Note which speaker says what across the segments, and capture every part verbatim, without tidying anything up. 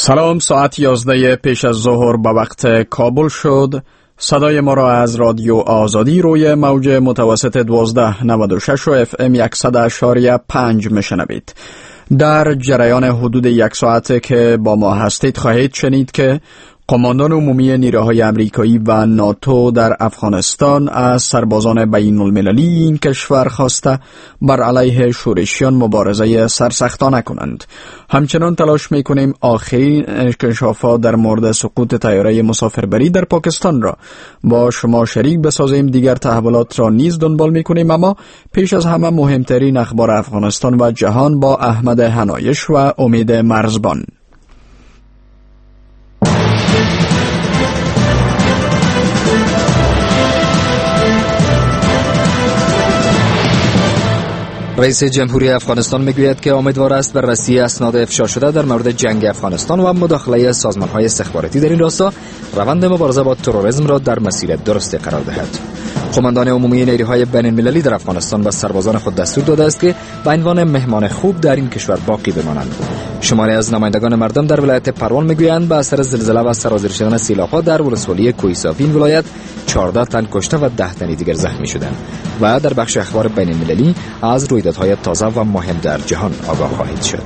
Speaker 1: سلام، ساعت یازده پیش از ظهر به وقت کابل شد. صدای ما را از رادیو آزادی روی موج متوسط دوازده نود و شش و اف ام صد و اشاری پنج میشنوید. در جریان حدود یک ساعته که با ما هستید خواهید شنید که قماندان عمومی نیروهای امریکایی و ناتو در افغانستان از سربازان بین المللی این کشور خواسته بر علیه شورشیان مبارزه سرسختانه کنند. همچنان تلاش میکنیم آخرین انکشافات در مورد سقوط طیاره مسافربری در پاکستان را با شما شریک بسازیم. دیگر تحولات را نیز دنبال میکنیم، اما پیش از همه مهمترین اخبار افغانستان و جهان با احمد هنایش و امید مرزبان.
Speaker 2: رئیس جمهوری افغانستان میگوید که امیدوار است بررسی اسناد افشا شده در مورد جنگ افغانستان و مداخله سازمان‌های استخباراتی در این راستا روند مبارزه با تروریسم را در مسیر درستی قرار دهد. قماندان عمومی نیروهای بین المللی در افغانستان به سربازان خود دستور داده است که به عنوان مهمان خوب در این کشور باقی بمانند. شماری از نمایندگان مردم در ولایت پروان میگویند به اثر زلزله و سرازیر شدن سیلاب‌ها در ولسوالی کوهستانی این ولایت چهارده تن کشته و ده تن دیگر زخمی شدند و در بخش اخبار بین المللی از رویدادهای تازه و مهم در جهان آگاه خواهید شد.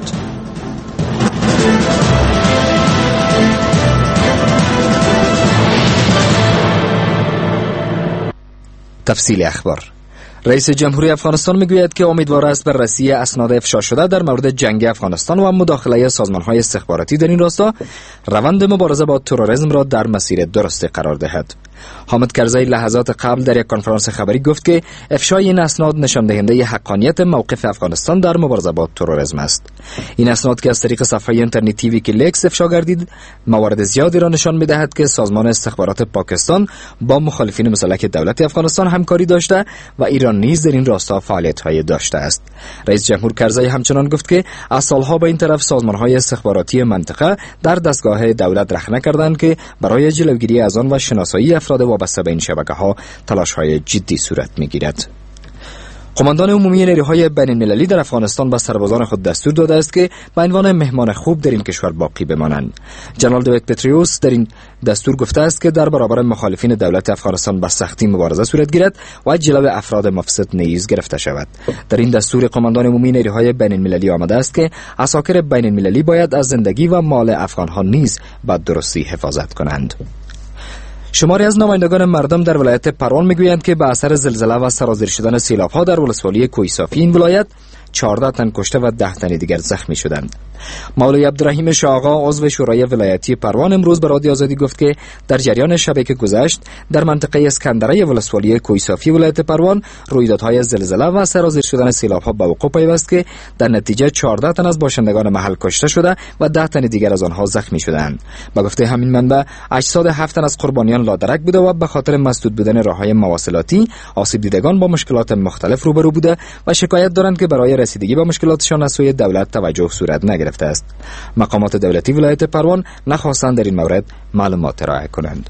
Speaker 2: تفصیل اخبار. رئیس جمهوری افغانستان میگوید که امیدوار است بررسی اسناد افشا شده در مورد جنگ افغانستان و مداخله سازمان‌های استخباراتی در این راستا روند مبارزه با تروریسم را در مسیر درستی قرار دهد. حامد کرزی لحظات قبل در یک کنفرانس خبری گفت که افشای این اسناد نشان دهنده حقانیت موقف افغانستان در مبارزه با تروریسم است. این اسناد که از طریق صفحه اینترنتی ویکیلیکس افشا گردید، موارد زیادی را نشان می‌دهد که سازمان استخبارات پاکستان با مخالفین مسلح دولت افغانستان همکاری داشته و ایران نیز در این راستا فعالیت‌های داشته است. رئیس جمهور کرزی همچنان گفت که از سالها به این طرف سازمان‌های استخباراتی منطقه در دستگاه دولت رخنه کردند که برای جلوگیری از آن و شناسایی افراد وابسته به این شبکه‌ها تلاش‌های جدی صورت می‌گیرد. قماندان عمومی نیروهای بین المللی در افغانستان به سربازان خود دستور داده است که به عنوان مهمان خوب در این کشور باقی بمانند. جنرال دویت پتریوس در این دستور گفته است که در برابر مخالفین دولت افغانستان به سختی مبارزه صورت گیرد و جلوی افراد مفسد نیز گرفته شود. در این دستور قماندان عمومی نیروهای بین المللی آمده است که عساکر بین المللی باید از زندگی و مال افغانها نیز به درستی حفاظت کنند. شماری از نمایندگان مردم در ولایت پروان میگویند که به اثر زلزله و سرازیر شدن سیلاب‌ها در ولسوالی کوهستانی این ولایت چهارده تن کشته و ده تن دیگر زخمی شدند. مولوی عبدالرحیم شاه آقا عضو شورای ولایتی پروان امروز به رادیو آزادی گفت که در جریان شبی که گذشت در منطقه اسکندره ولسوالی کوهستانی ولایت پروان رویدادهای زلزله و سرازیر شدن سیلاب‌ها به وقوع پیوست که در نتیجه چهارده تن از باشندگان محل کشته شده و ده تن دیگر از آنها زخمی شدند. با گفته همین منبع اجساد هفت تن از قربانیان لادرک بوده و به خاطر مسدود بودن راههای مواصلاتی آسیب دیدگان با مشکلات مختلف روبرو بوده و شکایت دارند که برای رسیدگی به مشکلاتشان از سوی دولت توجه صورت نگرفته است. مقامات دولتی ولایت پروان نخواستند در این مورد معلومات ارائه کنند.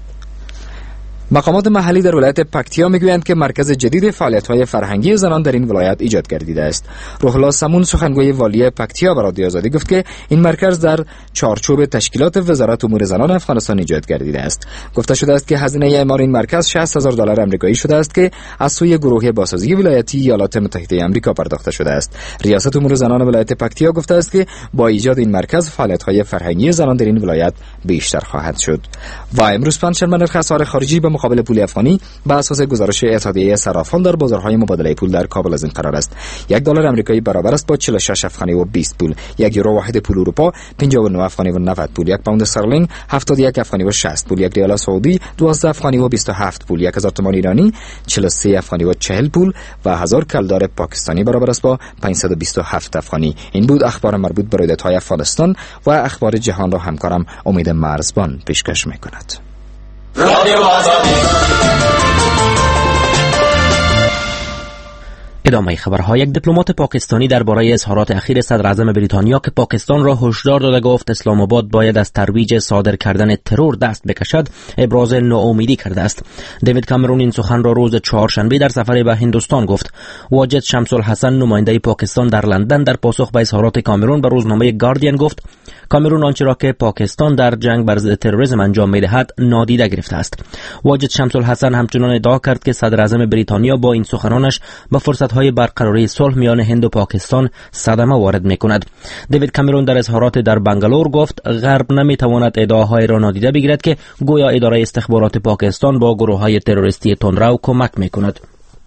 Speaker 2: مقامات محلی در ولایت پکتیا میگویند که مرکز جدید فعالیت‌های فرهنگی زنان در این ولایت ایجاد گردیده است. روح الله سمون سخنگوی والی پکتیا به رادیو آزادی گفت که این مرکز در چارچوب تشکیلات وزارت امور زنان افغانستان ایجاد گردیده است. گفته شده است که هزینه اعمار این مرکز شصت هزار دلار آمریکایی شده است که از سوی گروه بازسازی ولایتی ایالات متحده آمریکا پرداخته شده است. ریاست امور زنان ولایت پکتیا گفته است که با ایجاد این مرکز فعالیت‌های فرهنگی زنان در این ولایت بیشتر خواهد شد. و امروز پنجشنبه نرخ اسعار خارجی به مقابل پول افغانی بر اساس گزارش اتحادیه صرافان در بازارهای مبادله پول در کابل از این قرار است: یک دلار آمریکایی برابر است با چهل و شش افغانی و بیست پول، یک یورو واحد پول اروپا پنجاه و نه افغانی و نود پول، یک پوند استرلینگ هفتاد و یک افغانی و شصت پول، یک ریال سعودی دوازده افغانی و بیست و هفت پول، یک هزار تومان ایرانی چهل و سه افغانی و چهل پول و هزار کلدار پاکستانی برابر است با پانصد و بیست و هفت افغانی. این بود اخبار مربوط به رویدادهای افغانستان و اخبار جهان را همکارم امید مرزبان پیشکش می‌کند. رادیو آزادی.
Speaker 3: ادامه خبرها. یک دیپلمات پاکستانی درباره اظهارات اخیر صدر اعظم بریتانیا که پاکستان را هشدار داده گفت اسلام آباد باید از ترویج صادر کردن ترور دست بکشد ابراز ناامیدی کرده است. دیوید کامرون این سخن را روز چهارشنبه در سفر به هندوستان گفت. واجد شمس الحسن نماینده پاکستان در لندن در پاسخ به اظهارات کامرون به روزنامه گاردین گفت کامرون آنچه را که پاکستان در جنگ بر ضد تروریسم انجام می‌دهد نادیده گرفته است. واجد شمس الحسن همچنان ادعا کرد که صدر اعظم بریتانیا با این سخنانش به فرصت‌های برقراری صلح میان هند و پاکستان صدمه وارد می‌کند. دیوید کامرون در اظهارات در بنگلور گفت غرب نمی‌تواند ادعاهای را نادیده بگیرد که گویا اداره استخبارات پاکستان با گروه‌های تروریستی تندرو کمک می‌کند.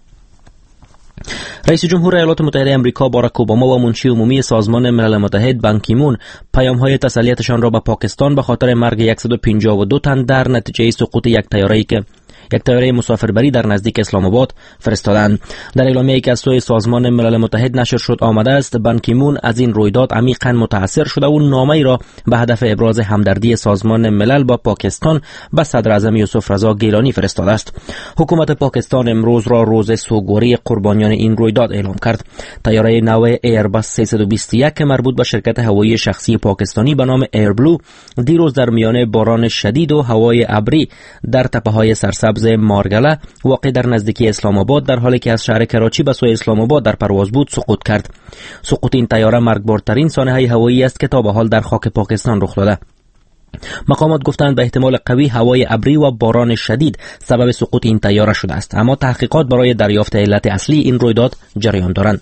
Speaker 3: رئیس جمهور ایالات متحده آمریکا باراک اوباما و منشی عمومی سازمان ملل متحد بان کی مون پیام‌های تسلیتشان را به پاکستان به خاطر مرگ صد و پنجاه و دو تن در نتیجه سقوط یک طیاره‌ای که یک طیاره مسافربری در نزدیک اسلام آباد فرستادند. در اعلامیه‌ای که از سوی سازمان ملل متحد نشر شد آمده است بان کی مون از این رویداد عمیقاً متأثر شده و نامه‌ای را به هدف ابراز همدردی سازمان ملل با پاکستان به صدر اعظم یوسف رضا گیلانی فرستاده است. حکومت پاکستان امروز را روز سوگواری قربانیان این رویداد اعلام کرد. طیاره نو ایرباس سیصد و بیست و یک که مربوط به شرکت هوایی شخصی پاکستانی به نام ایربلو دیروز در میان باران شدید و هوای ابری در تپه‌های سرسبز مارگله واقع در نزدیکی اسلام آباد در حالی که از شهر کراچی به سوی اسلام آباد در پرواز بود سقوط کرد. سقوط این طیاره مرگبارترین سانحه هوایی است که تا به حال در خاک پاکستان رخ داده. مقامات گفتند به احتمال قوی هوای ابری و باران شدید سبب سقوط این طیاره شده است، اما تحقیقات برای دریافت علت اصلی این رویداد جریان دارند.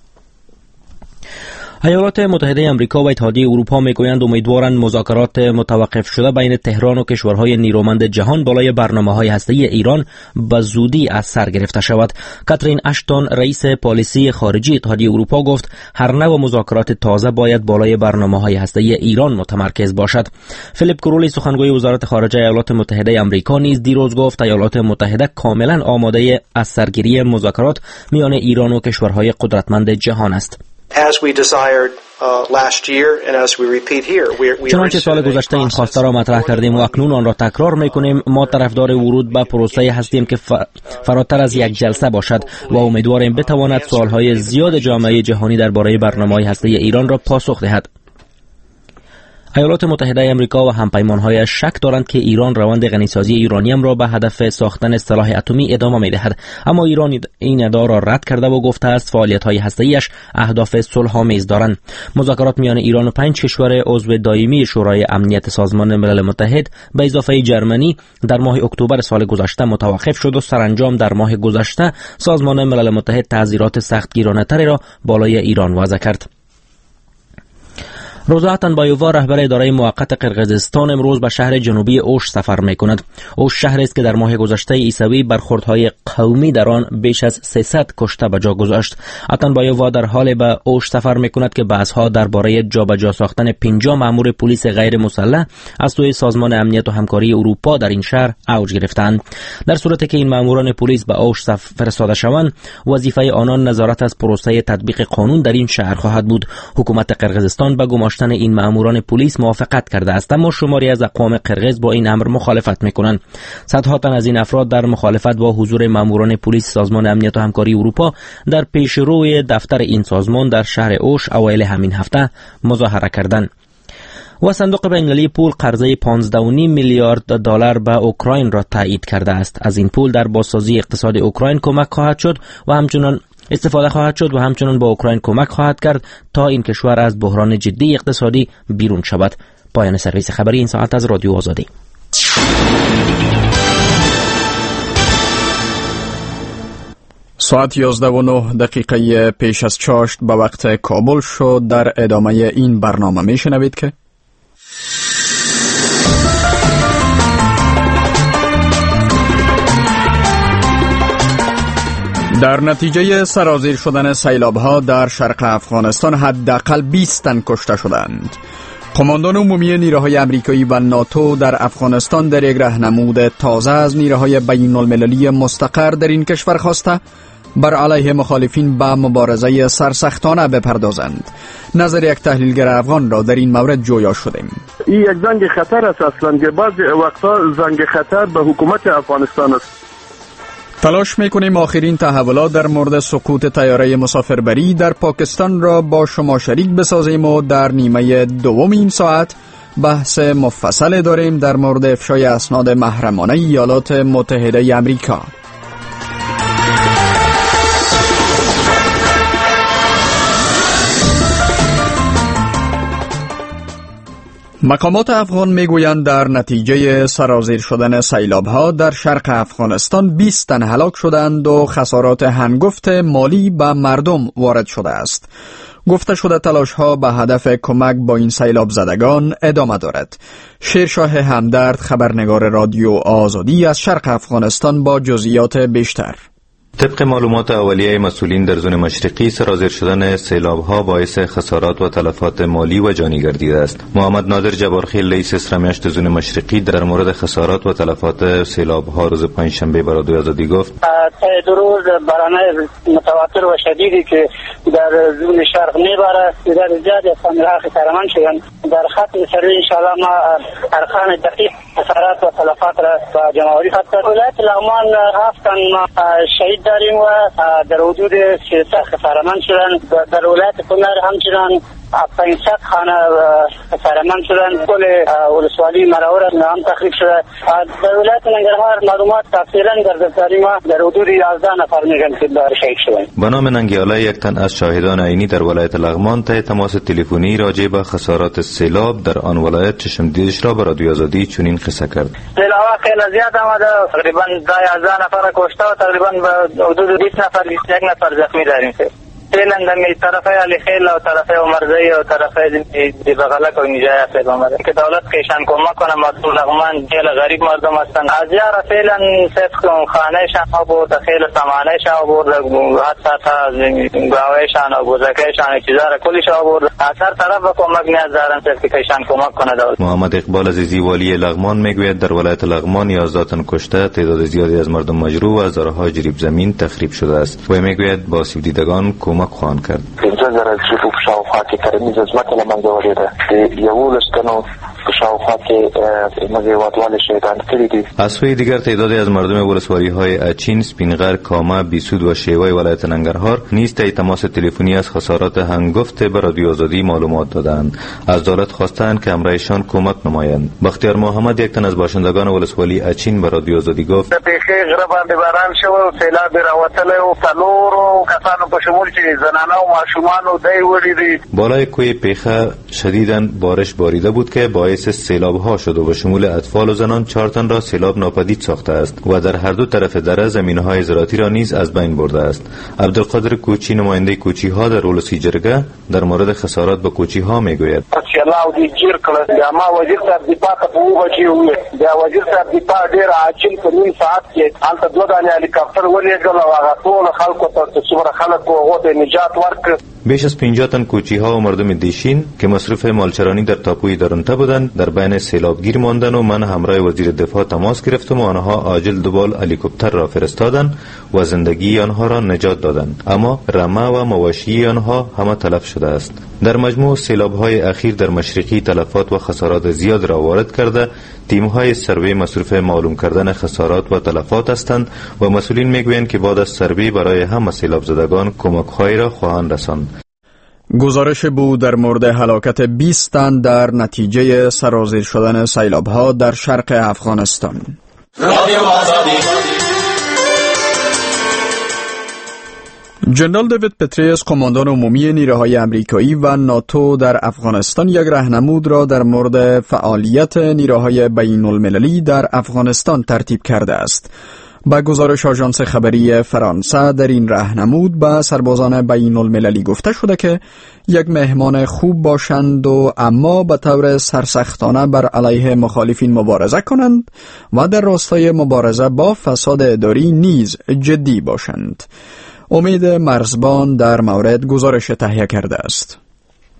Speaker 3: ایالات متحده آمریکا و اتحادیه اروپا میگویند امیدوارند مذاکرات متوقف شده بین تهران و کشورهای نیرومند جهان بالای برنامه‌های هسته‌ای ایران به زودی از سر گرفته شود. کاترین اشتون رئیس پالیسی خارجی اتحادیه اروپا گفت هر نوع مذاکرات تازه باید بالای برنامه‌های هسته‌ای ایران متمرکز باشد. فیلیپ گرولی سخنگوی وزارت خارجه ایالات متحده آمریکا نیز دیروز گفت ایالات متحده کاملا آماده از سرگیری مذاکرات میان ایران و کشورهای قدرتمند جهان است.
Speaker 4: As we desired uh, last year and as we repeat here, we
Speaker 3: چنانچه سال گذشته این خواسته را مطرح کردیم و اکنون آن را تکرار میکنیم. ما طرفدار ورود به پروسه هستیم که فراتر از یک جلسه باشد و امیدواریم بتواند سوالهای زیاد جامعه جهانی درباره برنامه‌های هسته‌ای ایران را پاسخ دهد. ایالات متحده آمریکا و همپیمان‌هایش شک دارند که ایران روند غنیسازی یورانیم را به هدف ساختن سلاح اتمی ادامه می‌دهد، اما ایران این ادعا را رد کرده و گفته است فعالیت‌های هسته‌ایش اهداف صلح‌آمیز دارند. مذاکرات میان ایران و پنج کشور عضو دائمی شورای امنیت سازمان ملل متحد به اضافه جرمنی در ماه اکتبر سال گذشته متوقف شد و سرانجام در ماه گذشته سازمان ملل متحد تعزیرات سختگیرانه‌تری را بالای ایران وضع کرد. روزا اتنبایووا رهبر اداره موقت قرقیزستان امروز به شهر جنوبی اوش سفر می‌کند. اوش شهری است که در ماه گذشته عیسوی برخوردهای قومی در آن بیش از سیصد کشته به جا گذاشت. اتنبایووا در حال به اوش سفر می‌کند که بحث‌ها درباره جابجا ساختن پنجاه مأمور پلیس غیر مسلح از سوی سازمان امنیت و همکاری اروپا در این شهر اوج گرفتند. در صورتی که این مأموران پلیس به اوش فرستاده شوند، وظیفه آنان نظارت از پروسه تطبیق قانون در این شهر خواهد بود. حکومت قرقیزستان به گماشتن این مأموران پلیس موافقت کرده است، اما شماری از اقوام قرقیز با این امر مخالفت میکنند. صدها تن از این افراد در مخالفت با حضور مأموران پلیس سازمان امنیت و همکاری اروپا در پیشروی دفتر این سازمان در شهر اوش اوایل همین هفته مظاهره کردند. و صندوق بین‌المللی پول قرضه پانزده و نیم میلیارد دلار به اوکراین را تایید کرده است. از این پول در بازسازی اقتصاد اوکراین کمک خواهد شد و همچنان استفاده خواهد شد و همچنان با اوکراین کمک خواهد کرد تا این کشور از بحران جدی اقتصادی بیرون شود. پایان سرویس خبری این ساعت از رادیو آزادی.
Speaker 1: ساعت یازده و نه دقیقه پیش از چاشت به وقت کابل شد. در ادامه این برنامه میشنوید که در نتیجه سرازیر شدن سیلاب‌ها در شرق افغانستان حداقل بیست تن کشته شدند. قماندان عمومی نیروهای آمریکایی و ناتو در افغانستان در یک راهنمود تازه از نیروهای بین المللی مستقر در این کشور خواسته بر علیه مخالفین به مبارزه سرسختانه بپردازند. نظر یک تحلیلگر افغان را در این مورد جویا شدیم.
Speaker 5: این یک زنگ خطر است، اصلا که بعضی وقتا زنگ خطر به حکومت افغانستان است.
Speaker 1: تلاش میکنیم آخرین تحولات در مورد سقوط طیاره مسافربری در پاکستان را با شما شریک بسازیم و در نیمه دوم این ساعت بحث مفصل داریم در مورد افشای اسناد محرمانه ایالات متحده آمریکا. مقامات افغان میگویند در نتیجه سرازیر شدن سیلاب‌ها در شرق افغانستان بیست تن هلاک شدند و خسارات هنگفت مالی به مردم وارد شده است. گفته شده تلاش‌ها به هدف کمک با این سیلاب زدگان ادامه دارد. شیرشاه همدرد، خبرنگار رادیو آزادی از شرق افغانستان با جزئیات بیشتر.
Speaker 5: طبق معلومات اولیه مسئولین در زون مشرقی، سرازیر شدن سیلاب‌ها باعث خسارات و تلفات مالی و جانی گردیده است. محمد نادر جبارخیل رئیس اسرمیشت زون مشرقی در مورد خسارات و تلفات سیلاب‌ها روز پنجشنبه به رادیو آزادی گفت:
Speaker 6: دو روز باران متواتر و شدیدی که در زون شرق میباره در زیادی از فامیل‌ها خسارمند شدند. در خط سری انشاءالله ما ارقام دقیق خسارات و تلفات را با جمهوری خط ولایت لغمان هفت تن شهید داریم و در حدود سیصد خسارمند شدن. در ولایت کنر همچنان پنجصد خانه خسارمند شدن. کل ولسوالی مراور هم تخریب شده. در ولایت ننگرهار معلومات تفصیلا در دفتری ما در حدود یازده نفر میگن که دار شهید شدن.
Speaker 5: به نام ننگیاله یک تن از شاهدان عینی در ولایت لغمان طی تماس تلفنی راجع به خسارات سیلاب در آن ولایت چشم دیدش را به رادیو آزادی چنین قصه کرد:
Speaker 6: سیلاب‌ها خیلی زیاد آمده، تقریبا یازده نفر کشته و تقریبا به حدود بیست نفر بیست و یک نفر زخمی داریم. فعلا در طرف علی خیل و طرف عمرزی و طرف دی بغلک و اینجا فعلا آمده که دولت کشان کمک کنه. مردم لغمان خیلی غریب مردم هستن. از یارا فعلا صرف خانه شان آورد، خیلی سامانه شان آورد، حتی گاوه شان و بزرگه شان چیزا را کلیش آورد. از هر طرف کمک نیاز دارن صرف کشان کمک کنه دولت.
Speaker 5: محمد اقبال عزیزی والی لغمان میگوید در ولایت لغمان یازده تن کشته، تعداد زیادی از مردم مجروح و هزارها جریب زمین تخریب شده است. و میگوید با آسیب دیدگان کمک خواهند کرد.
Speaker 7: پنځه زره جریب په شاوخوا کې کرنیزه ځمکه له منځه وړې ده. د یولس تنو په شاوخوا کې موږ هېوادوالې شهیدان کړي دي.
Speaker 5: از سوی دیگر تعدادی از مردم ولسوالی‌های اچین، سپینغر، کامه، بیسود و شیوه ولایت ننگرهار نیز طی تماس تلفنی از خسارات هنگفت به رادیو آزادی معلومات دادند. از دولت خواستند که امرایشان کمک نمایند. بختیار محمد، یک تن از باشندگان ولسوالی اچین، به رادیو آزادی گفت:
Speaker 8: پیښې غره باندې باران شوی او سیلاب راوتلی او څلورو کسانو په شمول چې زنانه و ماشومان دی وړي دي.
Speaker 5: بالای کوه پیخه شدیداً بارش باریده بود که باعث سیلاب ها شد و به شمول اطفال و زنان چهار تن را سیلاب ناپدید ساخته است و در هر دو طرف دره زمین های زراعتی را نیز از بین برده است. عبدالقادر کوچی، نماینده کوچی ها در ولسی جرگه، در مورد خسارات به کوچی ها میگوید:
Speaker 8: الله دې جیر کړه د ما وزیر صاحب دفاع ته په وبچي وي د وزیر صاحب دفاع ډیر عاجل په نیم ساعت کې هلته دوه دانې هلیکاپټر ولېږل او هغه ټول خلکو ته څومره خلک هغو ته نجات ورکړ.
Speaker 5: بیش از پنجاه تن کوچی ها و مردم دیشین که مصروف مالچرانی در تاپوی درونته بودند در بین سیلابگیر ماندن و من همراه وزیر دفاع تماس گرفتم و آنها عاجل دوبال هلیکوپتر را فرستادند و زندگی آنها را نجات دادند، اما رمه و مواشی آنها همه تلف شده است. در مجموع سیلاب‌های اخیر در مشرقی تلفات و خسارات زیاد را وارد کرده. تیم‌های سروی مصروف معلوم کردن خسارات و تلفات هستند و مسئولین میگویند که بعد از سروی برای همه سیلاب زدگان کمک‌هایی را خواهند رساند.
Speaker 1: گزارش بود در مورد هلاکت بیست تن در نتیجه سرازیر شدن سیلاب‌ها در شرق افغانستان. رادیو آزادی. جنرال دیوید پتریس، قماندان عمومی نیروهای آمریکایی و ناتو در افغانستان، یک راهنمود را در مورد فعالیت نیروهای بین المللی در افغانستان ترتیب کرده است. با گزارش آژانس خبری فرانسه، در این راهنمود به سربازان بین المللی گفته شده که یک مهمان خوب باشند و اما به طور سرسختانه بر علیه مخالفین مبارزه کنند و در راستای مبارزه با فساد اداری نیز جدی باشند. امید مرزبان در مورد گزارش تهیه کرده است.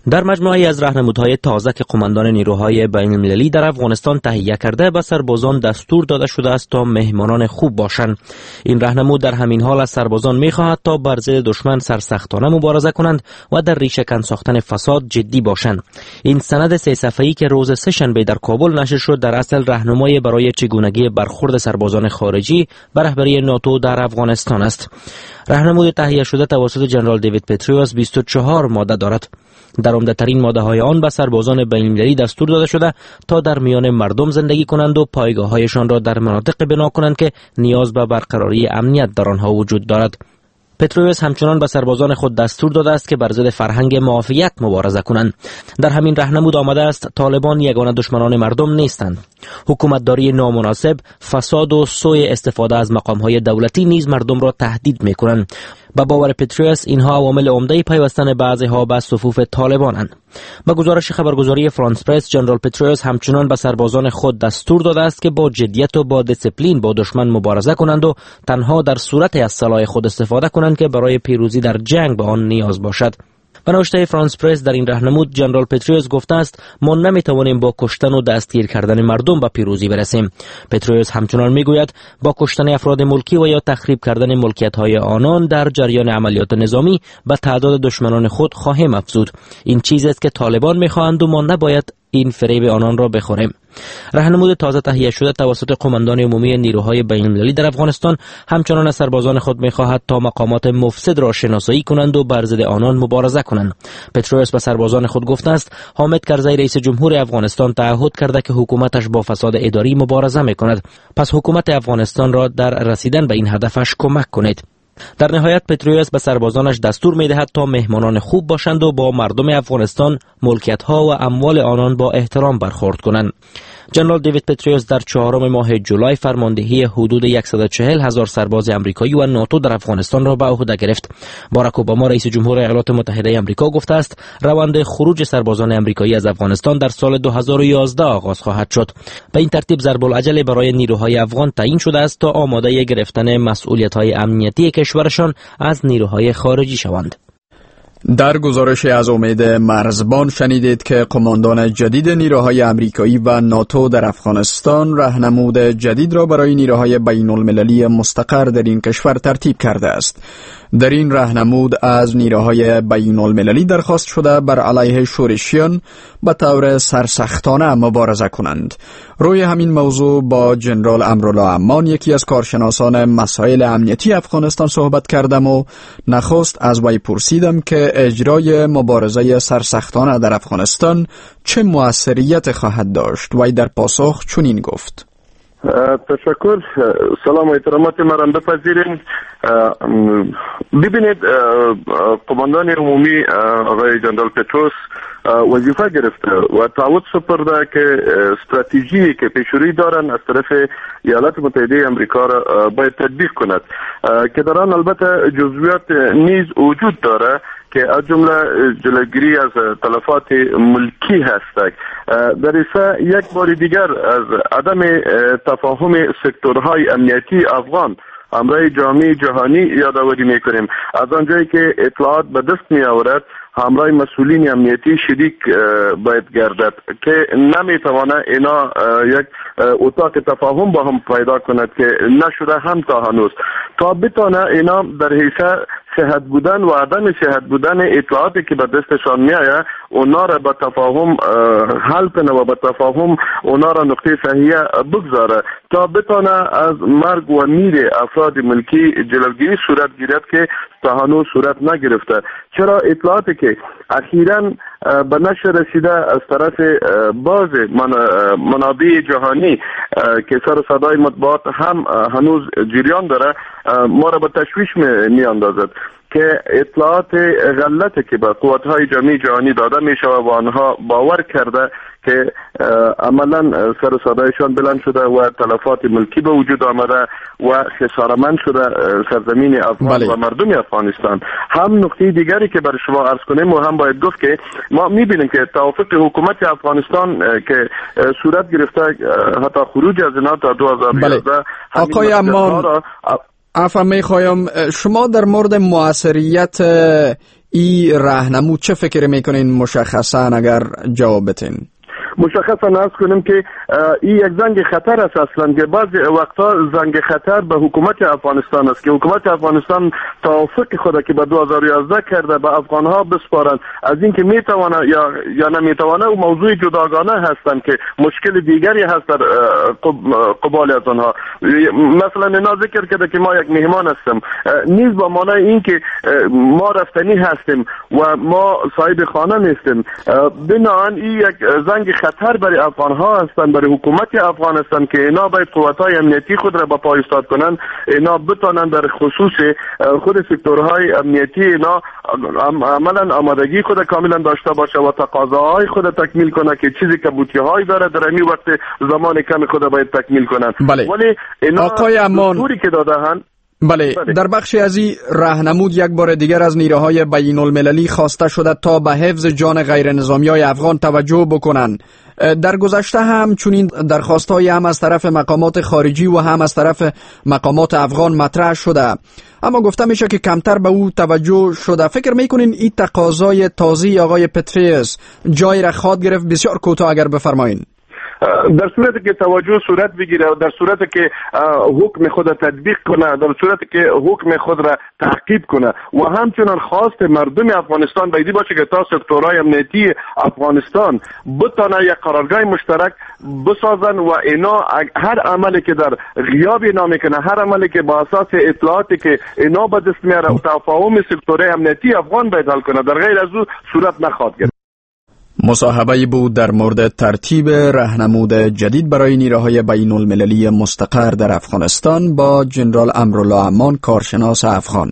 Speaker 3: در مجموعه از راهنمودهای تازه که قماندان نیروهای بین المللی در افغانستان تهیه کرده به سربازان دستور داده شده است تا مهمانان خوب باشند. این راهنمود در همین حال از سربازان می‌خواهد تا بر ضد دشمن سرسختانه مبارزه کنند و در ریشه‌کن ساختن فساد جدی باشند. این سند سه صفحه‌ای که روز سه‌شنبه در کابل نشر شد در اصل راهنمایی برای چگونگی برخورد سربازان خارجی به رهبری ناتو در افغانستان است. راهنمود تهیه شده توسط جنرال دیوید پتریوس بیست و چهار ماده دارد. در عمده‌ترین ماده‌های آن به سربازان بین‌المللی دستور داده شده تا در میان مردم زندگی کنند و پایگاه‌هایشان را در مناطق بنا کنند که نیاز به برقراری امنیت در آنها وجود دارد. پترویوس همچنان به سربازان خود دستور داده است که بر ضد فرهنگ معافیت مبارزه کنند. در همین راهنمود آمده است طالبان یگانه دشمنان مردم نیستند. حکومتداری نامناسب، فساد و سوء استفاده از مقام‌های دولتی نیز مردم را تهدید می‌کنند. با باور پتریوس اینها عوامل عمده پیوستن بعضی‌ها به صفوف طالبانند. با گزارش خبرگزاری فرانس پرس، جنرال پتریوس همچنان به سربازان خود دستور داده است که با جدیت و با دیسپلین با دشمن مبارزه کنند و تنها در صورت از سلاح خود استفاده کنند که برای پیروزی در جنگ به آن نیاز باشد. به نوشته فرانس پرس در این راهنمود جنرال پتریوس گفته است ما نمیتوانیم با کشتن و دستگیر کردن مردم به پیروزی برسیم. پتریوس همچنان میگوید با کشتن افراد ملکی و یا تخریب کردن ملکیت‌های آنان در جریان عملیات نظامی به تعداد دشمنان خود خواهیم افزود. این چیزی است که طالبان میخواهند و ما نباید این فریب آنان را بخوریم. راهنمود تازه تهیه شده توسط قماندان عمومی نیروهای بین‌المللی در افغانستان همچنان از سربازان خود می‌خواهد تا مقامات مفسد را شناسایی کنند و بر ضد آنان مبارزه کنند. پترویوس به سربازان خود گفته است حامد کرزی رئیس جمهور افغانستان تعهد کرده که حکومتش با فساد اداری مبارزه می‌کند. پس حکومت افغانستان را در رسیدن به این هدفش کمک کنید. در نهایت پترویوس به سربازانش دستور می‌دهد تا مهمانان خوب باشند و با مردم افغانستان ملکیت‌ها و اموال آنان با احترام برخورد کنند. جنرال دیوید پتریوس در چهارم ماه جولای فرماندهی حدود صد و چهل هزار سرباز آمریکایی و ناتو در افغانستان را به عهده گرفت. باراک اوباما رئیس جمهور ایالات متحده آمریکا گفته است روند خروج سربازان آمریکایی از افغانستان در سال دو هزار و یازده آغاز خواهد شد. به این ترتیب ضرب العجل برای نیروهای افغان تعیین شده است تا آماده گرفتن مسئولیت‌های امنیتی کشورشان از نیروهای خارجی شوند.
Speaker 1: در گزارش از امید مرزبان شنیدید که قماندان جدید نیروهای آمریکایی و ناتو در افغانستان راهنمود جدید را برای نیروهای بین المللی مستقر در این کشور ترتیب کرده است. در این راهنمود از نیروهای بین المللی درخواست شده بر علیه شورشیان به طور سرسختانه مبارزه کنند. روی همین موضوع با جنرال امرالله امان یکی از کارشناسان مسائل امنیتی افغانستان صحبت کردم و نخست از وی پرسیدم که اجرای مبارزه سرسختانه در افغانستان چه مؤثریت خواهد داشت. وی در پاسخ چنین گفت:
Speaker 8: تشکر. سلام و احترامات مرا بپذیرید. ببینید قماندان عمومی آقای جنرال پتروس وظیفه گرفته و تعهد سپرده که استراتژی که پیشروی دارن از طرف ایالات متحده آمریکا را باید تطبیق کند که در آن البته جزئیات نیز وجود داره که از جمله جلوگیری از تلفات ملکی هست. در ایسا یک بار دیگر از عدم تفاهم سکتورهای امنیتی افغان همراه جامعه جهانی یادآوری میکنیم. از آنجایی که اطلاعات به دست می آورد همراه مسئولین امنیتی شریک باید گردد که نمیتوانه اینا یک اتاق تفاهم با هم پیدا کند که نشده هم تا هنوز تا بتانه اینا در حیث صحت بودن و عدم صحت بودن اطلاعاتی که به دستشان میآید اونا را به تفاهم حل کنه و به تفاهم اونا را نقطه صحیح بگذاره تا بتانه از مرگ و میر افراد ملکی جلوگیری صورت گیرد که تا هنوز صورت نگرفته. چرا اطلاعاتی که اخیراً به نشر رسیده از طرف بعض منابع جهانی که سر صدای مطبوعات هم هنوز جریان داره ما را به تشویش می اندازد که اطلاعات غلطی که به قوت‌های جامعه جهانی داده میشه و آنها باور کرده که عملا سر صدایشان بلند شده و تلفات ملکی به وجود آمده و خسارمند شده سرزمین افغان بله. و مردم افغانستان. هم نقطه دیگری که برای شما عرض کنیم و هم باید گفت که ما میبینیم که توافق حکومت افغانستان که صورت گرفته حتی خروج از اینا تا دو هزار و یازده بله.
Speaker 1: آقای امان عفوا میخوایم شما در مورد مؤثریت این راهنمود چه فکر میکنین مشخصا اگر جواب بتین؟
Speaker 8: مشخصا ناز کنیم که این یک زنگ خطر است اصلا که بعضی وقتا زنگ خطر به حکومت افغانستان است که حکومت افغانستان توافق خود که به دو هزار و یازده کرده به افغانها بسپارند از اینکه میتونه یا یا نمیتونه و موضوع جداگانه هستند که مشکل دیگری هست در قبال از آنها. مثلا اینا ذکر کرده که ما یک مهمان هستیم، نیز با معنای این که ما رفتنی هستیم و ما صاحب خانه نیستیم. بنابراین این یک زنگ خطر برای افغانها هستند، برای حکومت افغانستان که اینا باید قوت‌های امنیتی خود را به پا ایستاد کنند، اینا بتوانند در خصوص خود سکتورهای امنیتی اینا عملا آمادگی خود کاملا داشته باشه و تقاضاهای خود تکمیل کنه که چیزی که بوتی‌های داره در این وقت زمان کم خود باید تکمیل کنند.
Speaker 1: بله.
Speaker 8: ولی اینا
Speaker 1: آقای امان
Speaker 8: دستوری که داده‌اند
Speaker 1: بله. بله در بخشی از این راهنمود یک بار دیگر از نیروهای بین المللی خواسته شده تا به حفظ جان غیر نظامیای افغان توجه بکنند. در گذشته هم چنین درخواست‌های هم از طرف مقامات خارجی و هم از طرف مقامات افغان مطرح شده، اما گفته میشه که کمتر به او توجه شده. فکر میکنین این تقاضای تازه آقای پتریس جای را خواهد گرفت؟ بسیار کوتاه اگر بفرمایین.
Speaker 8: در صورتی که توجه صورت بگیره و در صورتی که حکم خود را تطبیق کنه، در صورتی که حکم خود را تعقیب کنه و همچنان خواست مردم افغانستان باید باشه که تا سکتورهای امنیتی افغانستان بتونه یک قرارگاه مشترک بسازن و اینا هر عملی که در غیاب اینا میکنه، هر عملی که با اساس اطلاعاتی که اینا به دست میاره و تفاهم سکتورهای امنیتی افغان باید حل کنه، در غیر از او صورت نخواهد گرفت.
Speaker 1: مصاحبه‌ای بود در مورد ترتیب راهنمود جدید برای نیروهای بین المللی مستقر در افغانستان با جنرال امرالله امان، کارشناس افغان.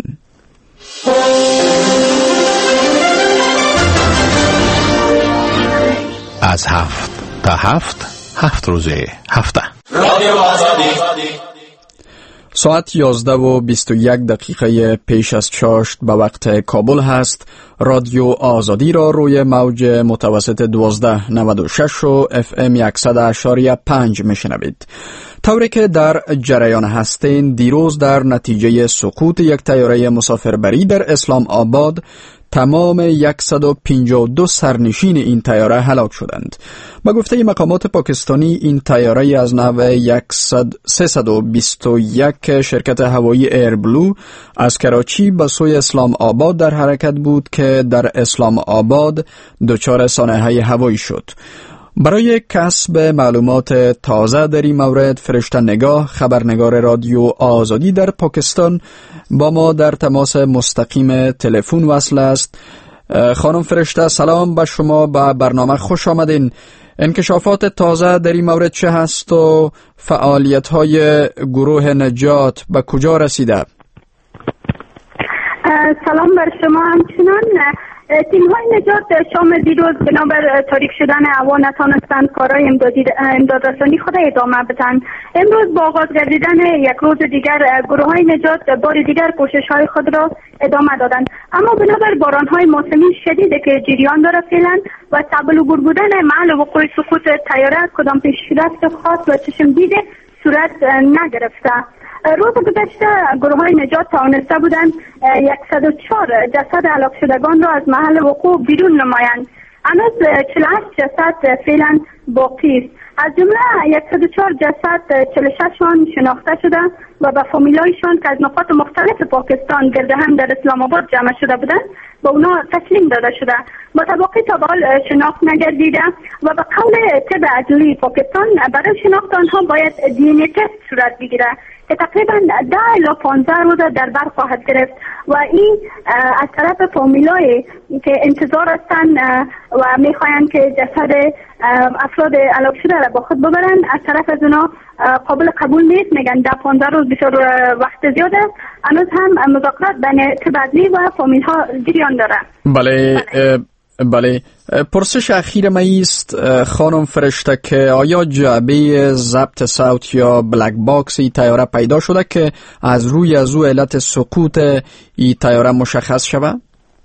Speaker 9: از هفت تا هفت، هفت روزه هفته.
Speaker 1: رادیو آزادی. ساعت یازده و بیست و یک دقیقه پیش از چاشت به وقت کابل هست. رادیو آزادی را روی موج متوسط دوازده نود و شش و اف ام صد و اشاری پنج میشنوید. طوری که در جریان هستین، دیروز در نتیجه سقوط یک طیاره مسافربری در اسلام آباد تمام صد و پنجاه و دو سرنشین این طیاره هلاک شدند. با گفته مقامات پاکستانی این طیاره از نوع سیصد و بیست و یک شرکت هوایی ایر بلو از کراچی به سوی اسلام آباد در حرکت بود که در اسلام آباد دچار سانحه هوایی شد. برای کسب معلومات تازه در این مورد، فرشته نگاه، خبرنگار رادیو آزادی در پاکستان، با ما در تماس مستقیم تلفن وصل است. خانم فرشته، سلام به شما، به برنامه خوش آمدین. انکشافات تازه در این مورد چه هست و فعالیت‌های گروه نجات به کجا رسیده؟
Speaker 10: سلام بر شما. همچنان تیم‌های نجات شام دیروز بنابر تاریک شدن هوا نتانستند کارهای امدادی امدادرسانی خود ادامه بدن. امروز با آغاز گردیدن یک روز دیگر گروه‌های نجات بار دیگر کوشش‌های خود را ادامه دادند، اما بنابر باران‌های موسمی شدیدی که جریان دارد فعلا و تبل و بر بودن محل وقوع سقوط طیاره کدام پیش‌رفت خاص و چشم دیده صورت نگرفته. روز گذشته گروه‌های نجات توانسته بودند صد و چهار جسد هلاک شدگان را از محل وقوع بیرون نمایند. هنوز چهل و هشت جسد فعلا باقی است. از جمله صد و چهار جسد چهل و شش شناخته شده و به فامیلایشان که از نقاط مختلف پاکستان گرد هم در اسلام آباد جمع شده بودند به اونا تسلیم داده شده. مطابقی تا به حال شناخت نگردیده و به قول طب عدلی پاکستان برای شناخت آنها باید دی ان ای تست صورت بگیره که تقریبا ده الی پانزده روز در بر خواهد گرفت و این از طرف فامیلای که انتظار هستند و میخواهند که جسد افراد هلاک شده را با خود ببرند، از طرف از اونا قابل قبول نیست. میگن ده پانزده روز بسیار وقت زیاده. هنوز هم مذاکرات بین طب عدلی و فامیل ها جریان داره.
Speaker 1: بله بله. پرسش اخیر ما است خانم فرشته که آیا جعبه ضبط صوت یا بلک باکس ای طیاره پیدا شده که از روی از او علت سقوط ای طیاره مشخص شود؟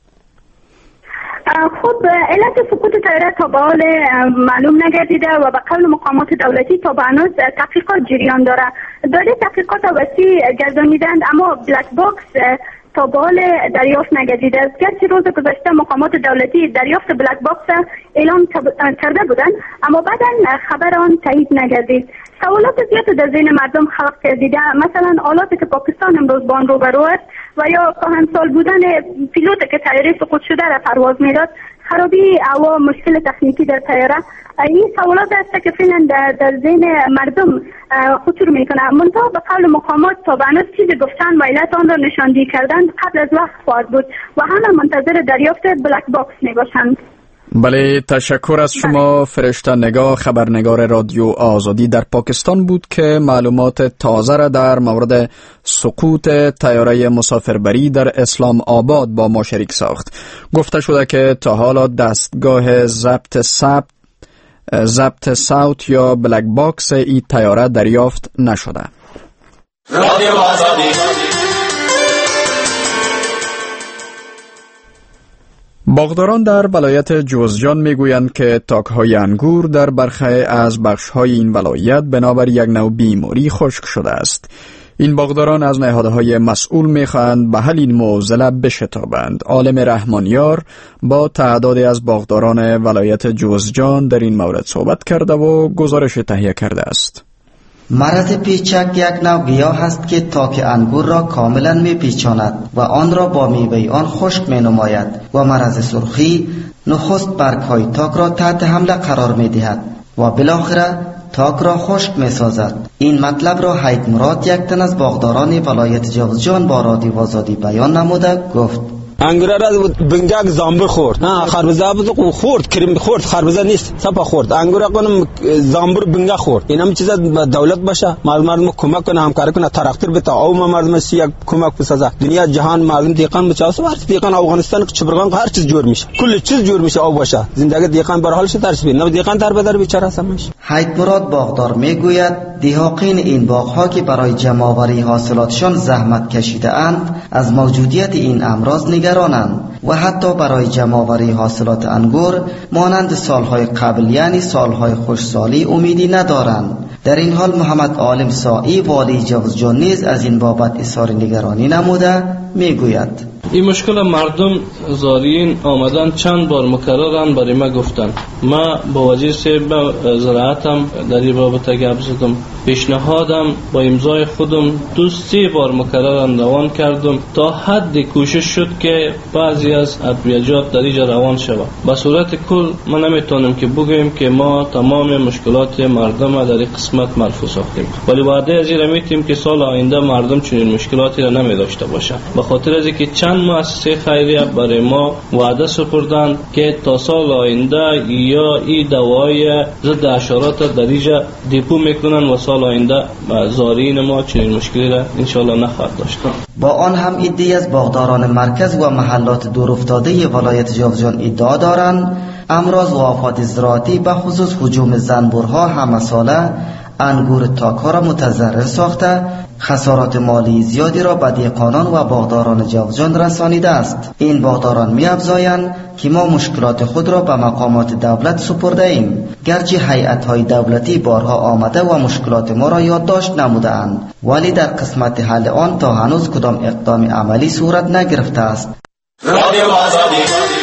Speaker 10: خب علت سقوط طیاره تا به حال معلوم نگردیده و به قول مقامات دولتی تا به هنوز تحقیقات جریان داره. داده تحقیقات وسیع گردانیدند، اما بلک باکس تا به حال دریافت نگردیده است. گرچه روز گذشته مقامات دولتی دریافت بلک باکس اعلام کرده بودند، اما بعدا خبر آن تایید نگردید. سوالات زیاد در ذهن مردم خلق گردیده، مثلا آلاتی که پاکستان امروز با آن روبرو است و یا کهنسال بودن پیلوت که طیاره سقوط شده را پرواز میداد، خرابی هوا، مشکل تکنیکی در طیاره. این سوالات است که فعلا در, در ذهن مردم خطور میکنه. منتها به قول مقامات تا به هنوز چیزی گفتن و علت آن را نشاندهی کردن قبل از وقت خواهد بود و همه منتظر دریافت بلک باکس میباشند.
Speaker 1: بله، تشکر از شما. فرشته نگاه، خبرنگار رادیو آزادی در پاکستان بود که معلومات تازه را در مورد سقوط طیاره مسافربری در اسلام آباد با ما شریک ساخت. گفته شده که تا حالا دستگاه ضبط ثبت ضبط صوت یا بلک باکس این طیاره دریافت نشده. رادیو آزادی. باغداران در ولایت جوزجان میگویند که تاک‌های انگور در برخی از بخش‌های این ولایت بنابر یک نوع بیماری خشک شده است. این باغداران از نهادهای مسئول میخواهند به حل این معضله بشتابند. عالم رحمانیار با تعدادی از باغداران ولایت جوزجان در این مورد صحبت کرده و گزارش تهیه کرده است.
Speaker 11: مرض پیچک یک نوع گیاه است که تاک انگور را کاملا می پیچاند و آن را با میوه آن خشک می نماید و مرض سرخی نخست برگ‌های تاک را تحت حمله قرار می دهد و بالاخره تاک را خشک می سازد. این مطلب را حید مراد، یک تن از باغداران ولایت جوزجان با رادیو آزادی بیان نموده گفت:
Speaker 12: انگور را بنگک زامبر خورد، نه خربزه بود خورد، کریم خورد، خربزه نیست، سپا خورد. انگور را کنم زامبر بنگک خورد. این هم چیزا دولت باشه، مردم کمک کنه، همکاری کنه، ترقتر بتا او مردم سی یک کمک بسازه. دنیا جهان معلوم دیقان بچاسه، هر دیقان افغانستان چبرگان هر چیز جور میشه، کل چیز جور میشه او باشه. زندگی دیقان بر حالش ترس بین، نه دیقان در بدر بیچاره سمش.
Speaker 11: حید مراد باغدار میگوید دیهاقین این باغ‌ها که برای جمع‌آوری حاصلاتشان زحمت کشیده اند از موجودیت این امراض نگرانند و حتی برای جمع‌آوری حاصلات انگور مانند سالهای قبل یعنی سالهای خوشسالی امیدی ندارند. در این حال محمد عالم سائی والی جوزجان نیز از این بابت اظهار نگرانی نموده میگوید:
Speaker 13: این مشکل مردم زارین آمدن چند بار مکررن برای ما گفتن. ما با وزیر صاحب زراعتم در این بابت گپ زدم، پیشنهادم با امضای خودم دو سه بار مکررن روان کردم تا حد کوشش شد که بعضی از ادویجات در اینجا روان شود. به صورت کل ما نمیتونیم که بگوییم که ما تمام مشکلات مردم در این قسمت مرفوع ساختیم، ولی وعده از این میتیم که سال آینده مردم چنین مشکلاتی را نمی داشته باشند. به خاطر از اینکه چند مؤسسه خیریه برای ما وعده سپردند که تا سال آینده یا این دوای ضد حشرات در اینجا دیپو میکنن و سال آینده زارین ما چنین مشکلی را انشالله نخواهد داشت.
Speaker 11: با آن هم عده‌ای از باغداران مرکز و محلات دورافتاده ولایت جوزجان ادعا دارند امراض و آفات زراعتی به خصوص هجوم زنبورها همه ساله انگور تاک‌ها را متضرر ساخته خسارات مالی زیادی را به دهقانان و باغداران جوزجان رسانیده است. این باغداران می‌افزایند که ما مشکلات خود را به مقامات دولت سپرده ایم، گرچه هیئت‌های دولتی بارها آمده و مشکلات ما را یادداشت نموده‌اند، ولی در قسمت حل آن تا هنوز کدام اقدام عملی صورت نگرفته است. رادیو آزادی.